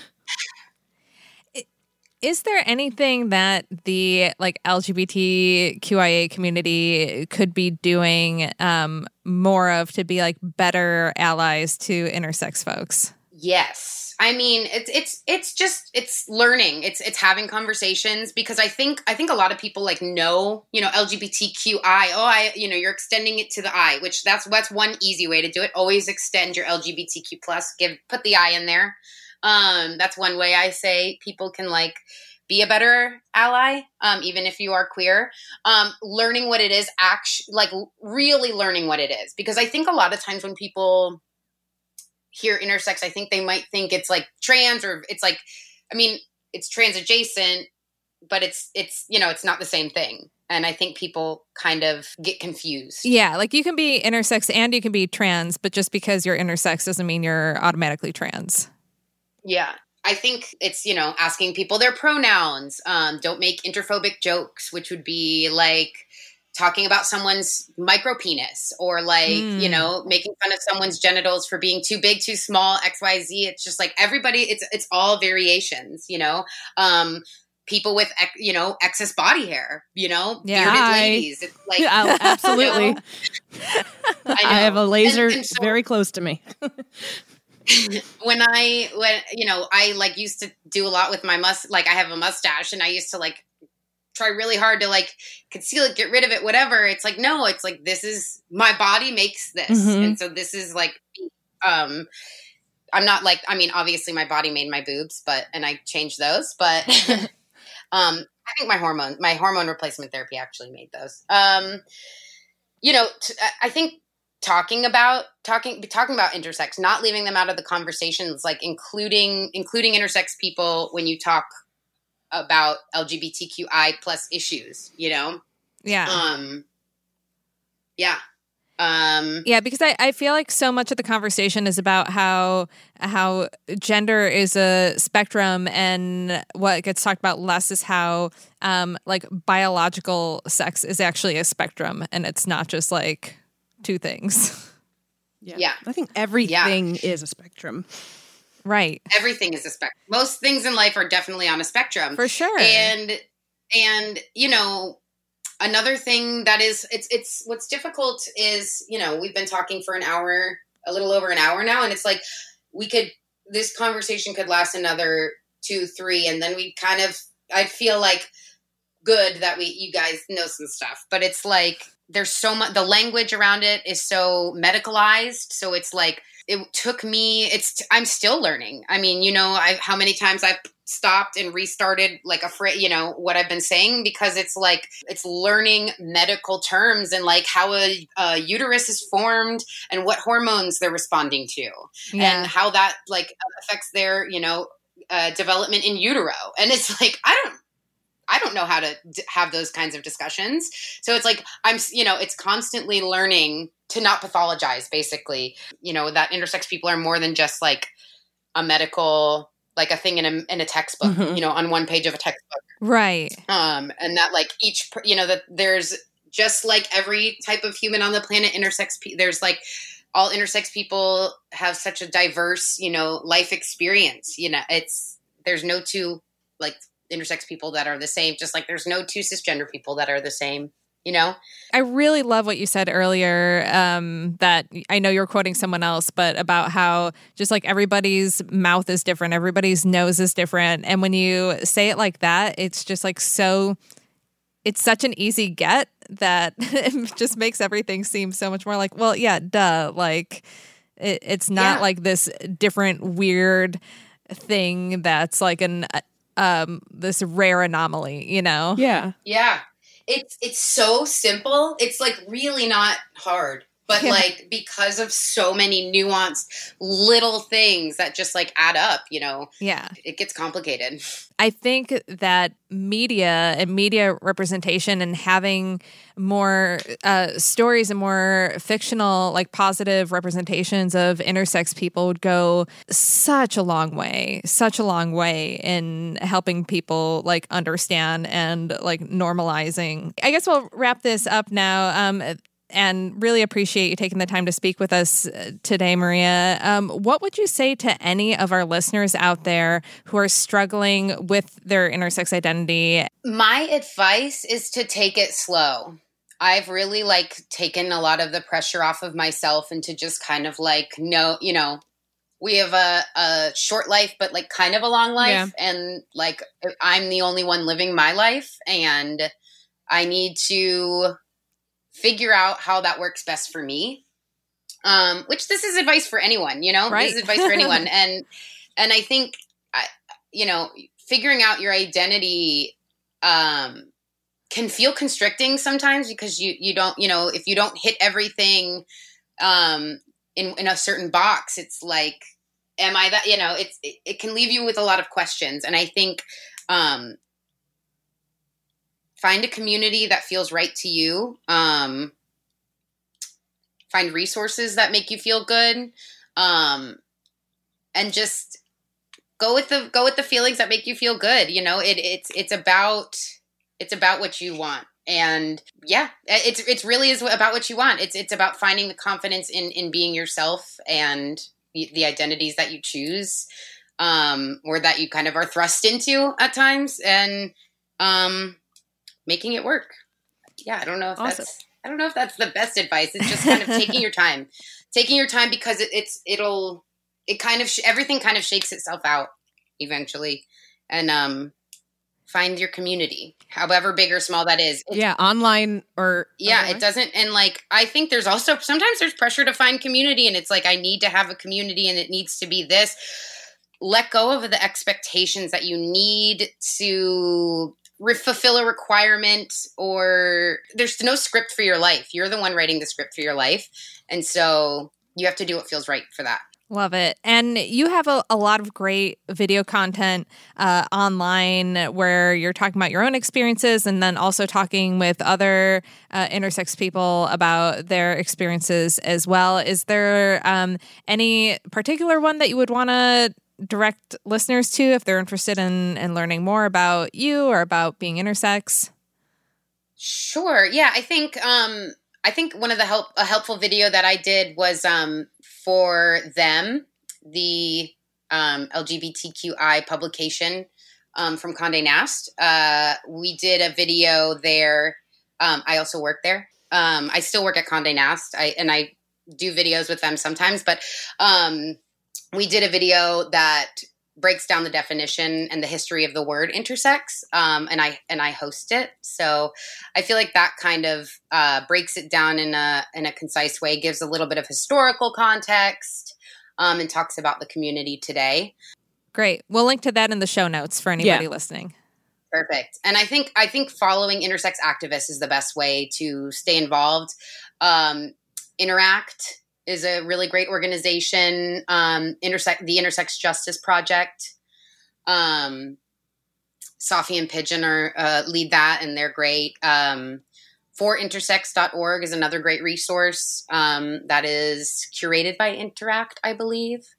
D: Is there anything that the like L G B T Q I A community could be doing um, more of to be like better allies to intersex folks?
C: yes. I mean, it's it's it's just it's learning. It's it's having conversations, because I think I think a lot of people like know, you know, L G B T Q I. Oh, I you know, you're extending it to the I, which that's that's one easy way to do it. Always extend your L G B T Q plus. Give put the I in there. Um, that's one way I say people can like be a better ally, um, even if you are queer. Um, learning what it is, actually, like really learning what it is, because I think a lot of times when people hear intersex, I think they might think it's like trans, or it's like, I mean, it's trans adjacent, but it's, it's, you know, it's not the same thing. And I think people kind of get confused.
D: Yeah, like you can be intersex and you can be trans, but just because you're intersex doesn't mean you're automatically trans.
C: Yeah. I think it's, you know, asking people their pronouns. Um, don't make interphobic jokes, which would be like talking about someone's micro penis, or like, mm. you know, making fun of someone's genitals for being too big, too small, X Y Z. It's just like everybody, it's, it's all variations, you know, um, people with, you know, excess body hair, you know,
D: yeah.
C: bearded
F: Hi.
C: ladies. It's like,
F: oh, absolutely.
C: You know? I, know.
F: I have a laser
C: and, and so,
F: very close to me.
C: when I, when, you know, I like used to do a lot with my must, like I have a mustache, and I used to like try really hard to like conceal it, get rid of it, whatever. It's like, no, it's like, this is my body makes this. Mm-hmm. And so this is like, um, I'm not like, I mean, obviously my body made my boobs, but, and I changed those, but, um, I think my hormone, my hormone replacement therapy actually made those. Um, you know, t- I think talking about, talking, talking about intersex, not leaving them out of the conversations, like including, including intersex people when you talk about L G B T Q I plus issues, you know?
D: Yeah.
C: Um, yeah. Um,
D: yeah, because I, I feel like so much of the conversation is about how how gender is a spectrum, and what gets talked about less is how um, like biological sex is actually a spectrum, and it's not just like two things.
F: Yeah.
C: yeah.
F: I think everything
C: yeah.
F: is a spectrum.
D: Right.
C: Everything is a spectrum. Most things in life are definitely on a spectrum.
D: For sure.
C: And, and, you know, another thing that is, it's, it's, what's difficult is, you know, we've been talking for an hour, a little over an hour now. And it's like, we could, this conversation could last another two, three. And then we kind of, I feel like good that we, you guys know some stuff, but it's like, there's so much, the language around it is so medicalized. So it's like, it took me, it's, I'm still learning. I mean, you know, I, how many times I've stopped and restarted like a phrase, you know, what I've been saying, because it's like, it's learning medical terms and like how a, a uterus is formed and what hormones they're responding to yeah. and how that like affects their, you know, uh, development in utero. And it's like, I don't, I don't know how to d- have those kinds of discussions. So it's like, I'm, you know, it's constantly learning to not pathologize, basically, you know, that intersex people are more than just like a medical, like a thing in a, in a textbook, mm-hmm. you know, on one page of a textbook.
D: Right.
C: Um, and that like each, you know, that there's just like every type of human on the planet, intersex, pe- there's like all intersex people have such a diverse, you know, life experience, you know, it's, there's no two like intersex people that are the same, just like there's no two cisgender people that are the same, you know?
D: I really love what you said earlier, um, that I know you're quoting someone else, but about how just like everybody's mouth is different, everybody's nose is different. And when you say it like that, it's just like so, it's such an easy get that it just makes everything seem so much more like, well, yeah, duh. Like it, it's not
C: Yeah.
D: like this different, weird thing that's like an, um, this rare anomaly, you know?
F: Yeah.
C: Yeah. It's it's so simple. It's like really not hard. But
D: Yeah.
C: like because of so many nuanced little things that just like add up, you know,
D: Yeah.
C: it gets complicated.
D: I think that media and media representation and having more uh, stories and more fictional, like positive representations of intersex people would go such a long way, such a long way in helping people like understand and like normalizing. I guess we'll wrap this up now. Um, and really appreciate you taking the time to speak with us today, Maria. Um, what would you say to any of our listeners out there who are struggling with their intersex identity?
C: My advice is to take it slow. I've really like taken a lot of the pressure off of myself and to just kind of like, no, you know, we have a, a short life, but like kind of a long life.
D: Yeah.
C: And like, I'm the only one living my life and I need to figure out how that works best for me. Um, which this is advice for anyone, you know,
D: Right.
C: this is advice for anyone. And, and I think, I, you know, figuring out your identity, um, can feel constricting sometimes because you, you don't, you know, if you don't hit everything, um, in, in a certain box, it's like, am I that, you know, it's, it, it can leave you with a lot of questions. And I think, um, find a community that feels right to you. Um, find resources that make you feel good. Um, and just go with the, go with the feelings that make you feel good. You know, it, it's, it's about, it's about what you want. And yeah, it's, it's really is about what you want. It's, it's about finding the confidence in, in being yourself and the, the identities that you choose, um, or that you kind of are thrust into at times. And, um, making it work. Yeah, I don't know if
D: Awesome.
C: that's I don't know if that's the best advice. It's just kind of taking your time, taking your time because it, it's it'll it kind of sh- everything kind of shakes itself out eventually, and um, find your community, however big or small that is. It,
F: Yeah, online or
C: yeah,
F: otherwise.
C: it doesn't. And like I think there's also sometimes there's pressure to find community, and it's like I need to have a community, and it needs to be this. Let go of the expectations that you need to Re- fulfill a requirement, or there's no script for your life. You're the one writing the script for your life. And so you have to do what feels right for that.
D: Love it. And you have a, a lot of great video content uh, online where you're talking about your own experiences and then also talking with other uh, intersex people about their experiences as well. Is there um, any particular one that you would want to direct listeners to if they're interested in, in learning more about you or about being intersex?
C: Sure. Yeah, I think um, I think one of the help a helpful video that I did was um, for them, the um, L G B T Q I publication um, from Condé Nast. Uh, we did a video there. Um, I also work there. Um, I still work at Condé Nast, I, and I do videos with them sometimes, but um, we did a video that breaks down the definition and the history of the word intersex, um, and I and I host it. So I feel like that kind of uh, breaks it down in a in a concise way, gives a little bit of historical context, um, and talks about the community today.
D: Great. We'll link to that in the show notes for anybody
F: Yeah.
D: listening.
C: Perfect. And I think I think following intersex activists is the best way to stay involved. Um, Interact is a really great organization. Um, intersect the Intersex Justice Project. Um, Safi and Pigeon are uh, lead that, and they're great. Um, for intersex dot org is another great resource um, that is curated by Interact, I believe.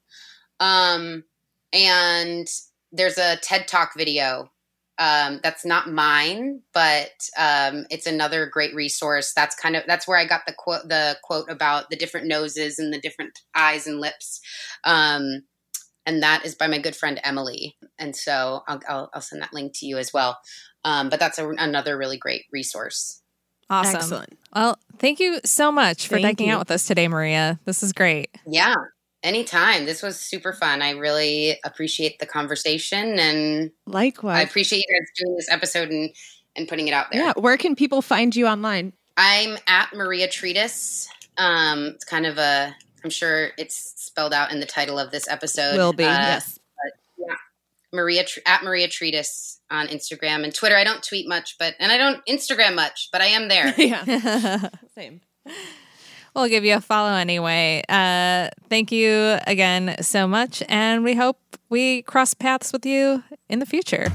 C: Um, and there's a TED Talk video. Um, that's not mine, but um, it's another great resource. That's kind of that's where I got the quote the quote about the different noses and the different eyes and lips, um, and that is by my good friend Emily. And so I'll I'll, I'll send that link to you as well. Um, but that's a, another really great resource.
D: Awesome.
F: Excellent.
D: Well, thank you so much for
F: Thank
D: decking
F: you.
D: out with us today, Maria. This is great.
C: Yeah, anytime. This was super fun. I really appreciate the conversation, and
F: Likewise.
C: I appreciate you guys doing this episode and, and putting it out there.
F: Yeah. Where can people find you online?
C: I'm at Maria Treatise. Um, it's kind of a, I'm sure it's spelled out in the title of this episode.
F: Will be,
C: Uh,
F: yes.
C: But yeah, Maria at Maria Treatise on Instagram and Twitter. I don't tweet much, but and I don't Instagram much, but I am there.
F: Yeah. Same.
D: We'll give you a follow anyway. Uh, thank you again so much, and we hope we cross paths with you in the future.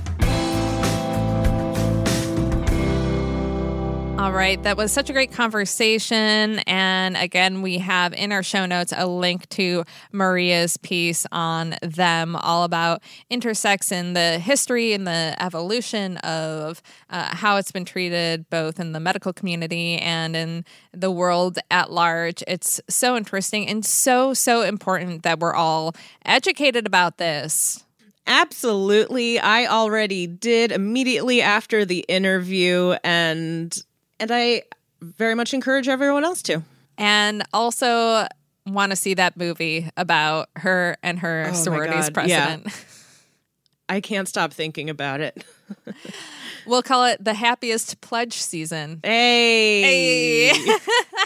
D: All right, that was such a great conversation. And again, we have in our show notes a link to Maria's piece on them, all about intersex and the history and the evolution of uh, how it's been treated both in the medical community and in the world at large. It's so interesting and so, so important that we're all educated about this.
F: Absolutely. I already did immediately after the interview, and and I very much encourage everyone else to.
D: And also want to see that movie about her and her
F: Oh my
D: sorority's
F: God,
D: president.
F: yeah. I can't stop thinking about it.
D: We'll call it the happiest pledge season.
F: Hey.
D: Hey.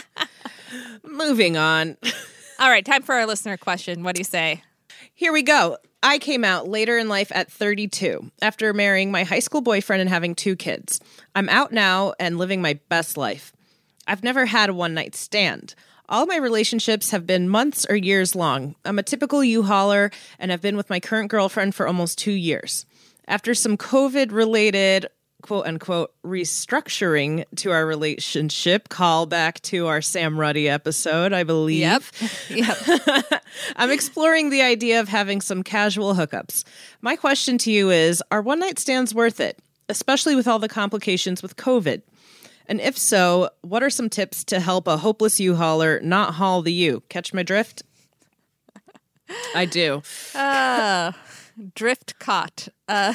F: Moving on.
D: All right, time for our listener question. What do you say?
F: Here we go. I came out later in life at thirty-two after marrying my high school boyfriend and having two kids. I'm out now and living my best life. I've never had a one-night stand. All of my relationships have been months or years long. I'm a typical U-hauler and have been with my current girlfriend for almost two years. After some COVID-related quote-unquote restructuring to our relationship, call back to our Sam Ruddy episode, I believe.
D: Yep. Yep.
F: I'm exploring the idea of having some casual hookups. My question to you is, are one-night stands worth it, especially with all the complications with COVID? And if so, what are some tips to help a hopeless U-hauler not haul the U? Catch my drift? I do.
D: Uh, drift caught. Uh,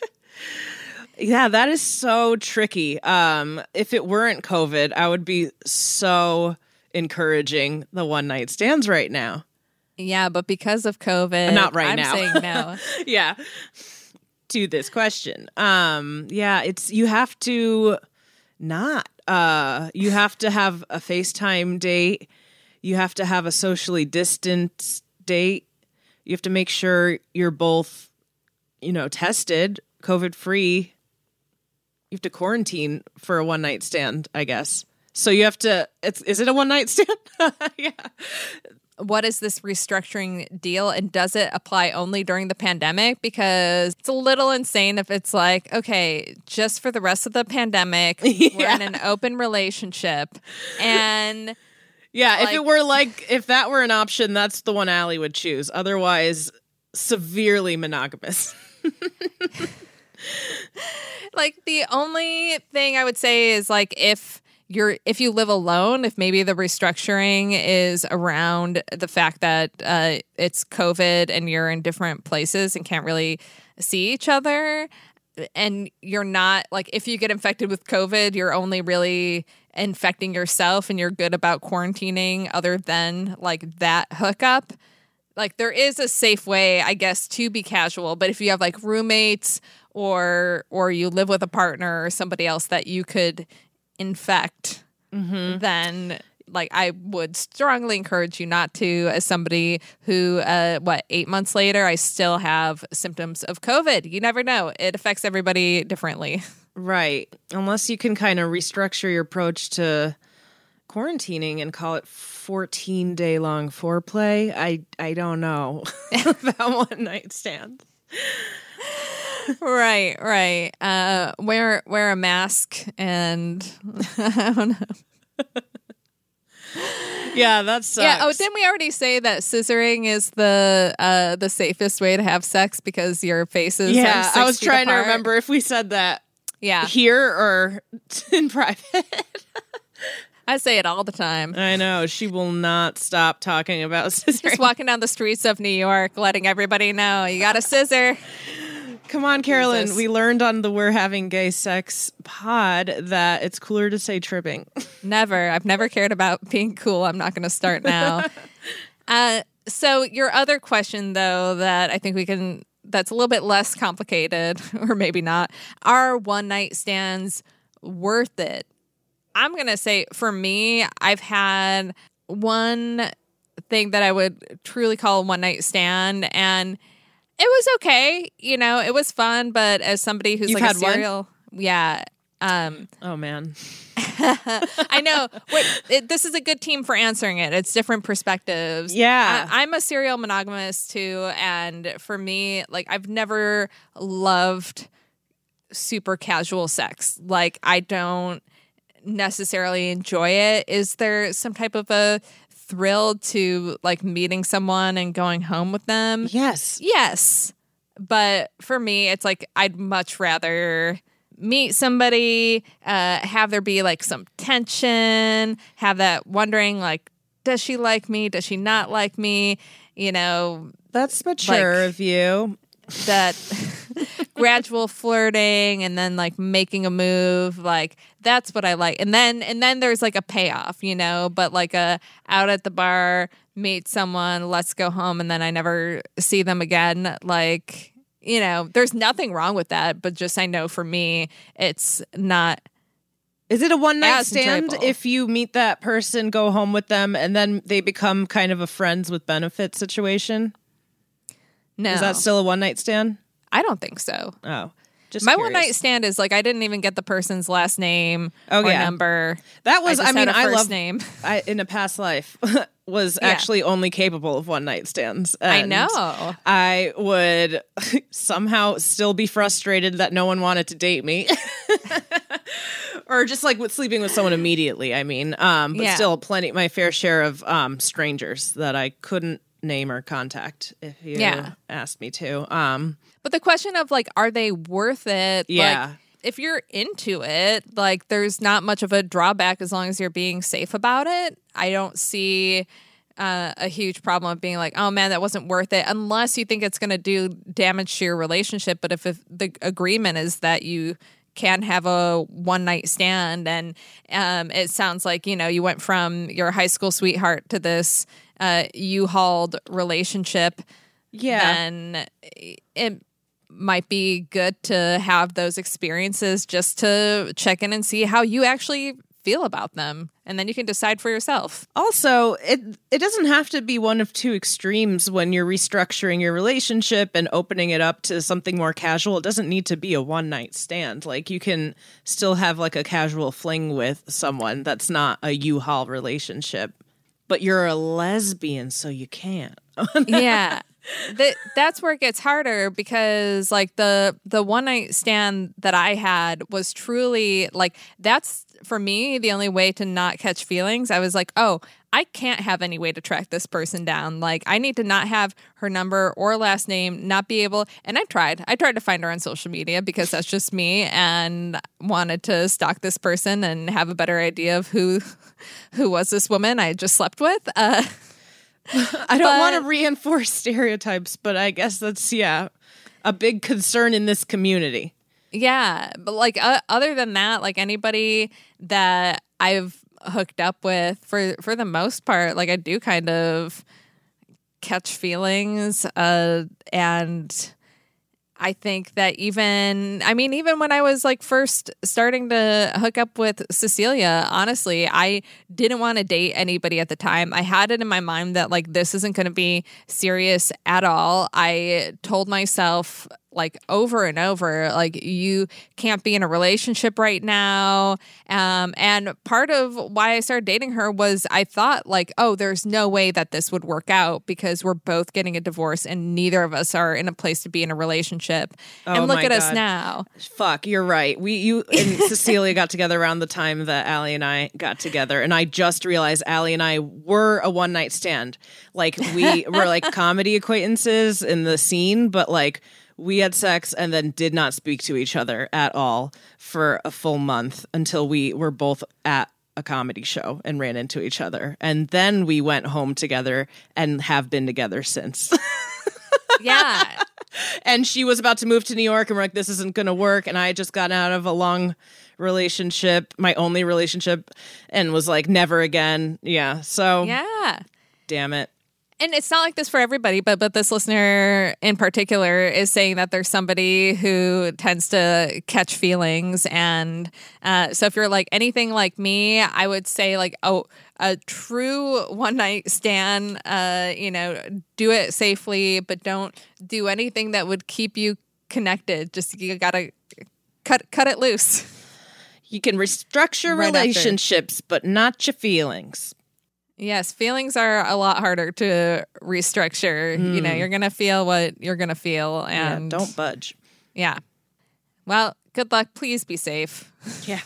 F: Yeah, that is so tricky. Um, if it weren't COVID, I would be so encouraging the one-night stands right now.
D: yeah, but because of COVID,
F: Not right
D: I'm
F: now.
D: saying no.
F: Yeah. To this question. Um, yeah, it's you have to not. Uh, you have to have a FaceTime date. You have to have a socially distanced date. You have to make sure you're both, you know, tested, COVID-free. You have to quarantine for a one-night stand, I guess. So you have to, it's, is it a one-night stand? Yeah.
D: What is this restructuring deal, and does it apply only during the pandemic? Because it's a little insane if it's like, okay, just for the rest of the pandemic,
F: Yeah.
D: we're in an open relationship. And
F: Yeah, if
D: Like-
F: it were like, if that were an option, that's the one Allie would choose. Otherwise, severely monogamous.
D: like the only thing I would say is like if you're if you live alone, if maybe the restructuring is around the fact that uh, it's COVID and you're in different places and can't really see each other, and you're not like if you get infected with COVID, you're only really infecting yourself and you're good about quarantining other than like that hookup. Like there is a safe way, I guess, to be casual, but if you have like roommates or or you live with a partner or somebody else that you could infect,
F: Mm-hmm.
D: then like I would strongly encourage you not to. As somebody who, uh, what, eight months later, I still have symptoms of COVID. You never know. It affects everybody differently.
F: Right. Unless you can kind of restructure your approach to quarantining and call it fourteen day long foreplay. I, I don't know about one night stands.
D: Right, right. Uh, wear wear a mask and I don't know.
F: Yeah, that sucks.
D: Yeah. Oh, didn't we already say that scissoring is the uh, the safest way to have sex because your faces? are
F: Yeah,
D: six
F: I was
D: feet
F: trying
D: apart?
F: to remember if we said that
D: Yeah,
F: here or in private.
D: I I say it all the time.
F: I know. She will not stop talking about scissoring.
D: Just walking down the streets of New York, letting everybody know you got a scissor.
F: Come on, Carolyn.
D: Jesus.
F: We learned on the We're Having Gay Sex pod that it's cooler to say tripping.
D: Never. I've never cared about being cool. I'm not going to start now. uh, so your other question, though, that I think we can, that's a little bit less complicated, or maybe not, are one-night stands worth it? I'm going to say, for me, I've had one thing that I would truly call a one-night stand, and it was okay. You know, it was fun, but as somebody who's
F: You've
D: like
F: had
D: a serial... One? Yeah. Um,
F: oh, man.
D: I know. Wait, it, this is a good team for answering it. It's different perspectives.
F: Yeah.
D: I, I'm a serial monogamous, too, and for me, like, I've never loved super casual sex. Like, I don't necessarily enjoy it. Is there some type of a thrill to like meeting someone and going home with them?
F: Yes.
D: Yes. But for me, it's like I'd much rather meet somebody, uh, have there be like some tension, have that wondering like, does she like me? Does she not like me? You know,
F: that's mature
D: like,
F: of you.
D: That gradual flirting and then like making a move, like that's what I like. And then and then there's like a payoff, you know, but like a out at the bar, meet someone, let's go home, and then I never see them again. Like, you know, there's nothing wrong with that, but just I know for me, it's not.
F: Is it a one night
D: as
F: stand
D: enjoyable.
F: if you meet that person, go home with them, and then they become kind of a friends with benefits situation?
D: No.
F: Is that still a one night stand?
D: I don't think so.
F: Oh, just
D: my
F: curious.
D: one night stand is like I didn't even get the person's last name
F: Oh,
D: or
F: yeah.
D: number.
F: That was,
D: I,
F: I,
D: just
F: mean,
D: had a
F: I
D: first
F: love
D: name.
F: I in a past life was
D: Yeah.
F: actually only capable of one night stands.
D: I
F: And
D: know.
F: I would somehow still be frustrated that no one wanted to date me. Or just like with sleeping with someone immediately, I mean. Um, but
D: Yeah.
F: still plenty, my fair share of um, strangers that I couldn't name or contact if you
D: Yeah.
F: asked me to. Um,
D: But the question of like, are they worth it?
F: Yeah.
D: Like, if you're into it, like there's not much of a drawback as long as you're being safe about it. I don't see uh, a huge problem of being like, oh man, that wasn't worth it, unless you think it's going to do damage to your relationship. But if, if the agreement is that you can have a one night stand, and um, it sounds like, you know, you went from your high school sweetheart to this uh, U-hauled relationship,
F: yeah.
D: then it might be good to have those experiences just to check in and see how you actually feel about them, and then you can decide for yourself.
F: Also, it it doesn't have to be one of two extremes when you're restructuring your relationship and opening it up to something more casual. It doesn't need to be a one night stand. Like you can still have like a casual fling with someone that's not a U-Haul relationship, but you're a lesbian, so you can't.
D: Yeah. That that's where it gets harder, because like the the one night stand that I had was truly like, that's for me the only way to not catch feelings. I was like, oh, I can't have any way to track this person down. Like I need to not have her number or last name, not be able. And I tried. I tried to find her on social media because that's just me, and wanted to stalk this person and have a better idea of who who was this woman I just slept with. Uh,
F: I don't
D: But-
F: want to reinforce stereotypes, but I guess that's, yeah, a big concern in this community.
D: Yeah, but like uh, other than that, like anybody that I've hooked up with, for for the most part, like I do kind of catch feelings, uh, and I think that even, I mean, even when I was like first starting to hook up with Cecilia, honestly, I didn't want to date anybody at the time. I had it in my mind that like this isn't going to be serious at all. I told myself like over and over, like you can't be in a relationship right now. Um, and part of why I started dating her was I thought like, oh, there's no way that this would work out because we're both getting a divorce and neither of us are in a place to be in a relationship.
F: Oh,
D: and look
F: my
D: at us
F: God.
D: now.
F: Fuck, you're right. We, you and Cecilia got together around the time that Allie and I got together, and I just realized Allie and I were a one night stand. Like we were like comedy acquaintances in the scene, but like we had sex and then did not speak to each other at all for a full month until we were both at a comedy show and ran into each other. And then we went home together and have been together since.
D: Yeah.
F: And she was about to move to New York and we're like, this isn't going to work. And I had just gotten out of a long relationship, my only relationship, and was like, never again. Yeah. So,
D: yeah.
F: Damn it.
D: And it's not like this for everybody, but but this listener in particular is saying that there's somebody who tends to catch feelings. And uh, so if you're like anything like me, I would say like, oh, a true one night stand, uh, you know, do it safely, but don't do anything that would keep you connected. Just you gotta cut cut it loose.
F: You can restructure right relationships, after. But not your feelings.
D: Yes, feelings are a lot harder to restructure. Mm. You know, you're going to feel what you're going to feel. And
F: yeah, don't budge.
D: Yeah. Well, good luck. Please be safe.
F: Yeah.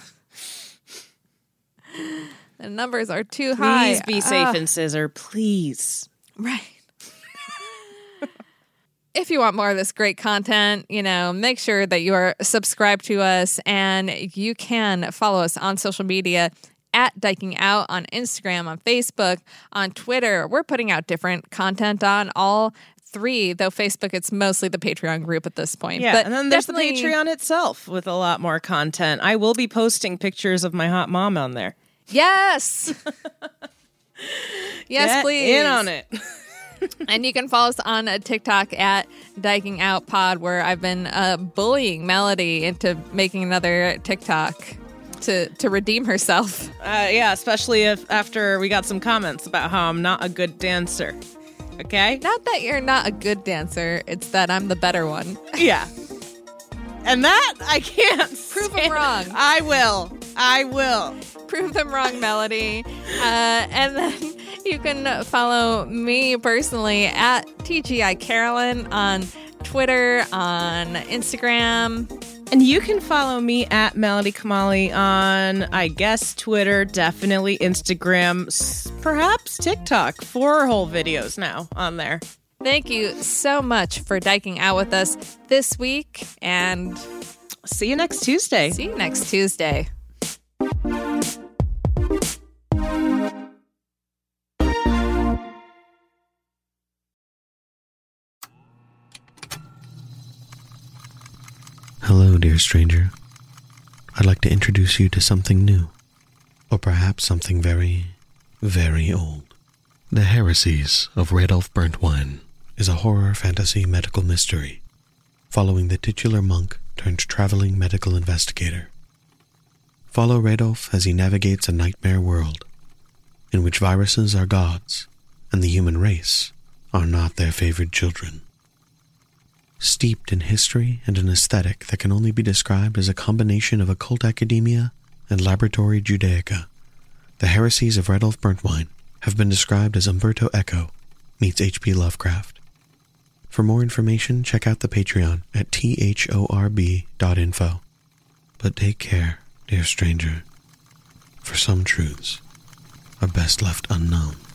D: The numbers are too
F: please
D: high.
F: Please be safe, uh, and Scissor. Please.
D: Right. If you want more of this great content, you know, make sure that you are subscribed to us, and you can follow us on social media at Diking Out on Instagram, on Facebook, on Twitter. We're putting out different content on all three, though Facebook, it's mostly the Patreon group at this point.
F: Yeah,
D: but
F: and then there's the Patreon itself with a lot more content. I will be posting pictures of my hot mom on there.
D: Yes! Yes,
F: Get
D: please.
F: in on it.
D: And you can follow us on TikTok at Diking Out Pod, where I've been uh, bullying Melody into making another TikTok to to redeem herself.
F: Uh, yeah, especially if after we got some comments about how I'm not a good dancer. Okay?
D: Not that you're not a good dancer, it's that I'm the better one.
F: Yeah. And that I can't
D: prove them wrong.
F: I will. I will.
D: Prove them wrong, Melody. Uh, and then you can follow me personally at T G I Carolyn on Twitter, on Instagram.
F: And you can follow me at Melody Kamali on, I guess, Twitter, definitely Instagram, perhaps TikTok. Four whole videos now on there.
D: Thank you so much for diking out with us this week, and
F: see you next Tuesday.
D: See you next Tuesday.
H: Hello, dear stranger. I'd like to introduce you to something new, or perhaps something very, very old. The Heresies of Radolf Burntwine is a horror fantasy medical mystery following the titular monk turned traveling medical investigator. Follow Radolf as he navigates a nightmare world in which viruses are gods and the human race are not their favored children. Steeped in history and an aesthetic that can only be described as a combination of occult academia and laboratory Judaica, the Heresies of Radolf Burntwine have been described as Umberto Eco meets H P Lovecraft. For more information, check out the Patreon at thorb dot info. But take care, dear stranger, for some truths are best left unknown.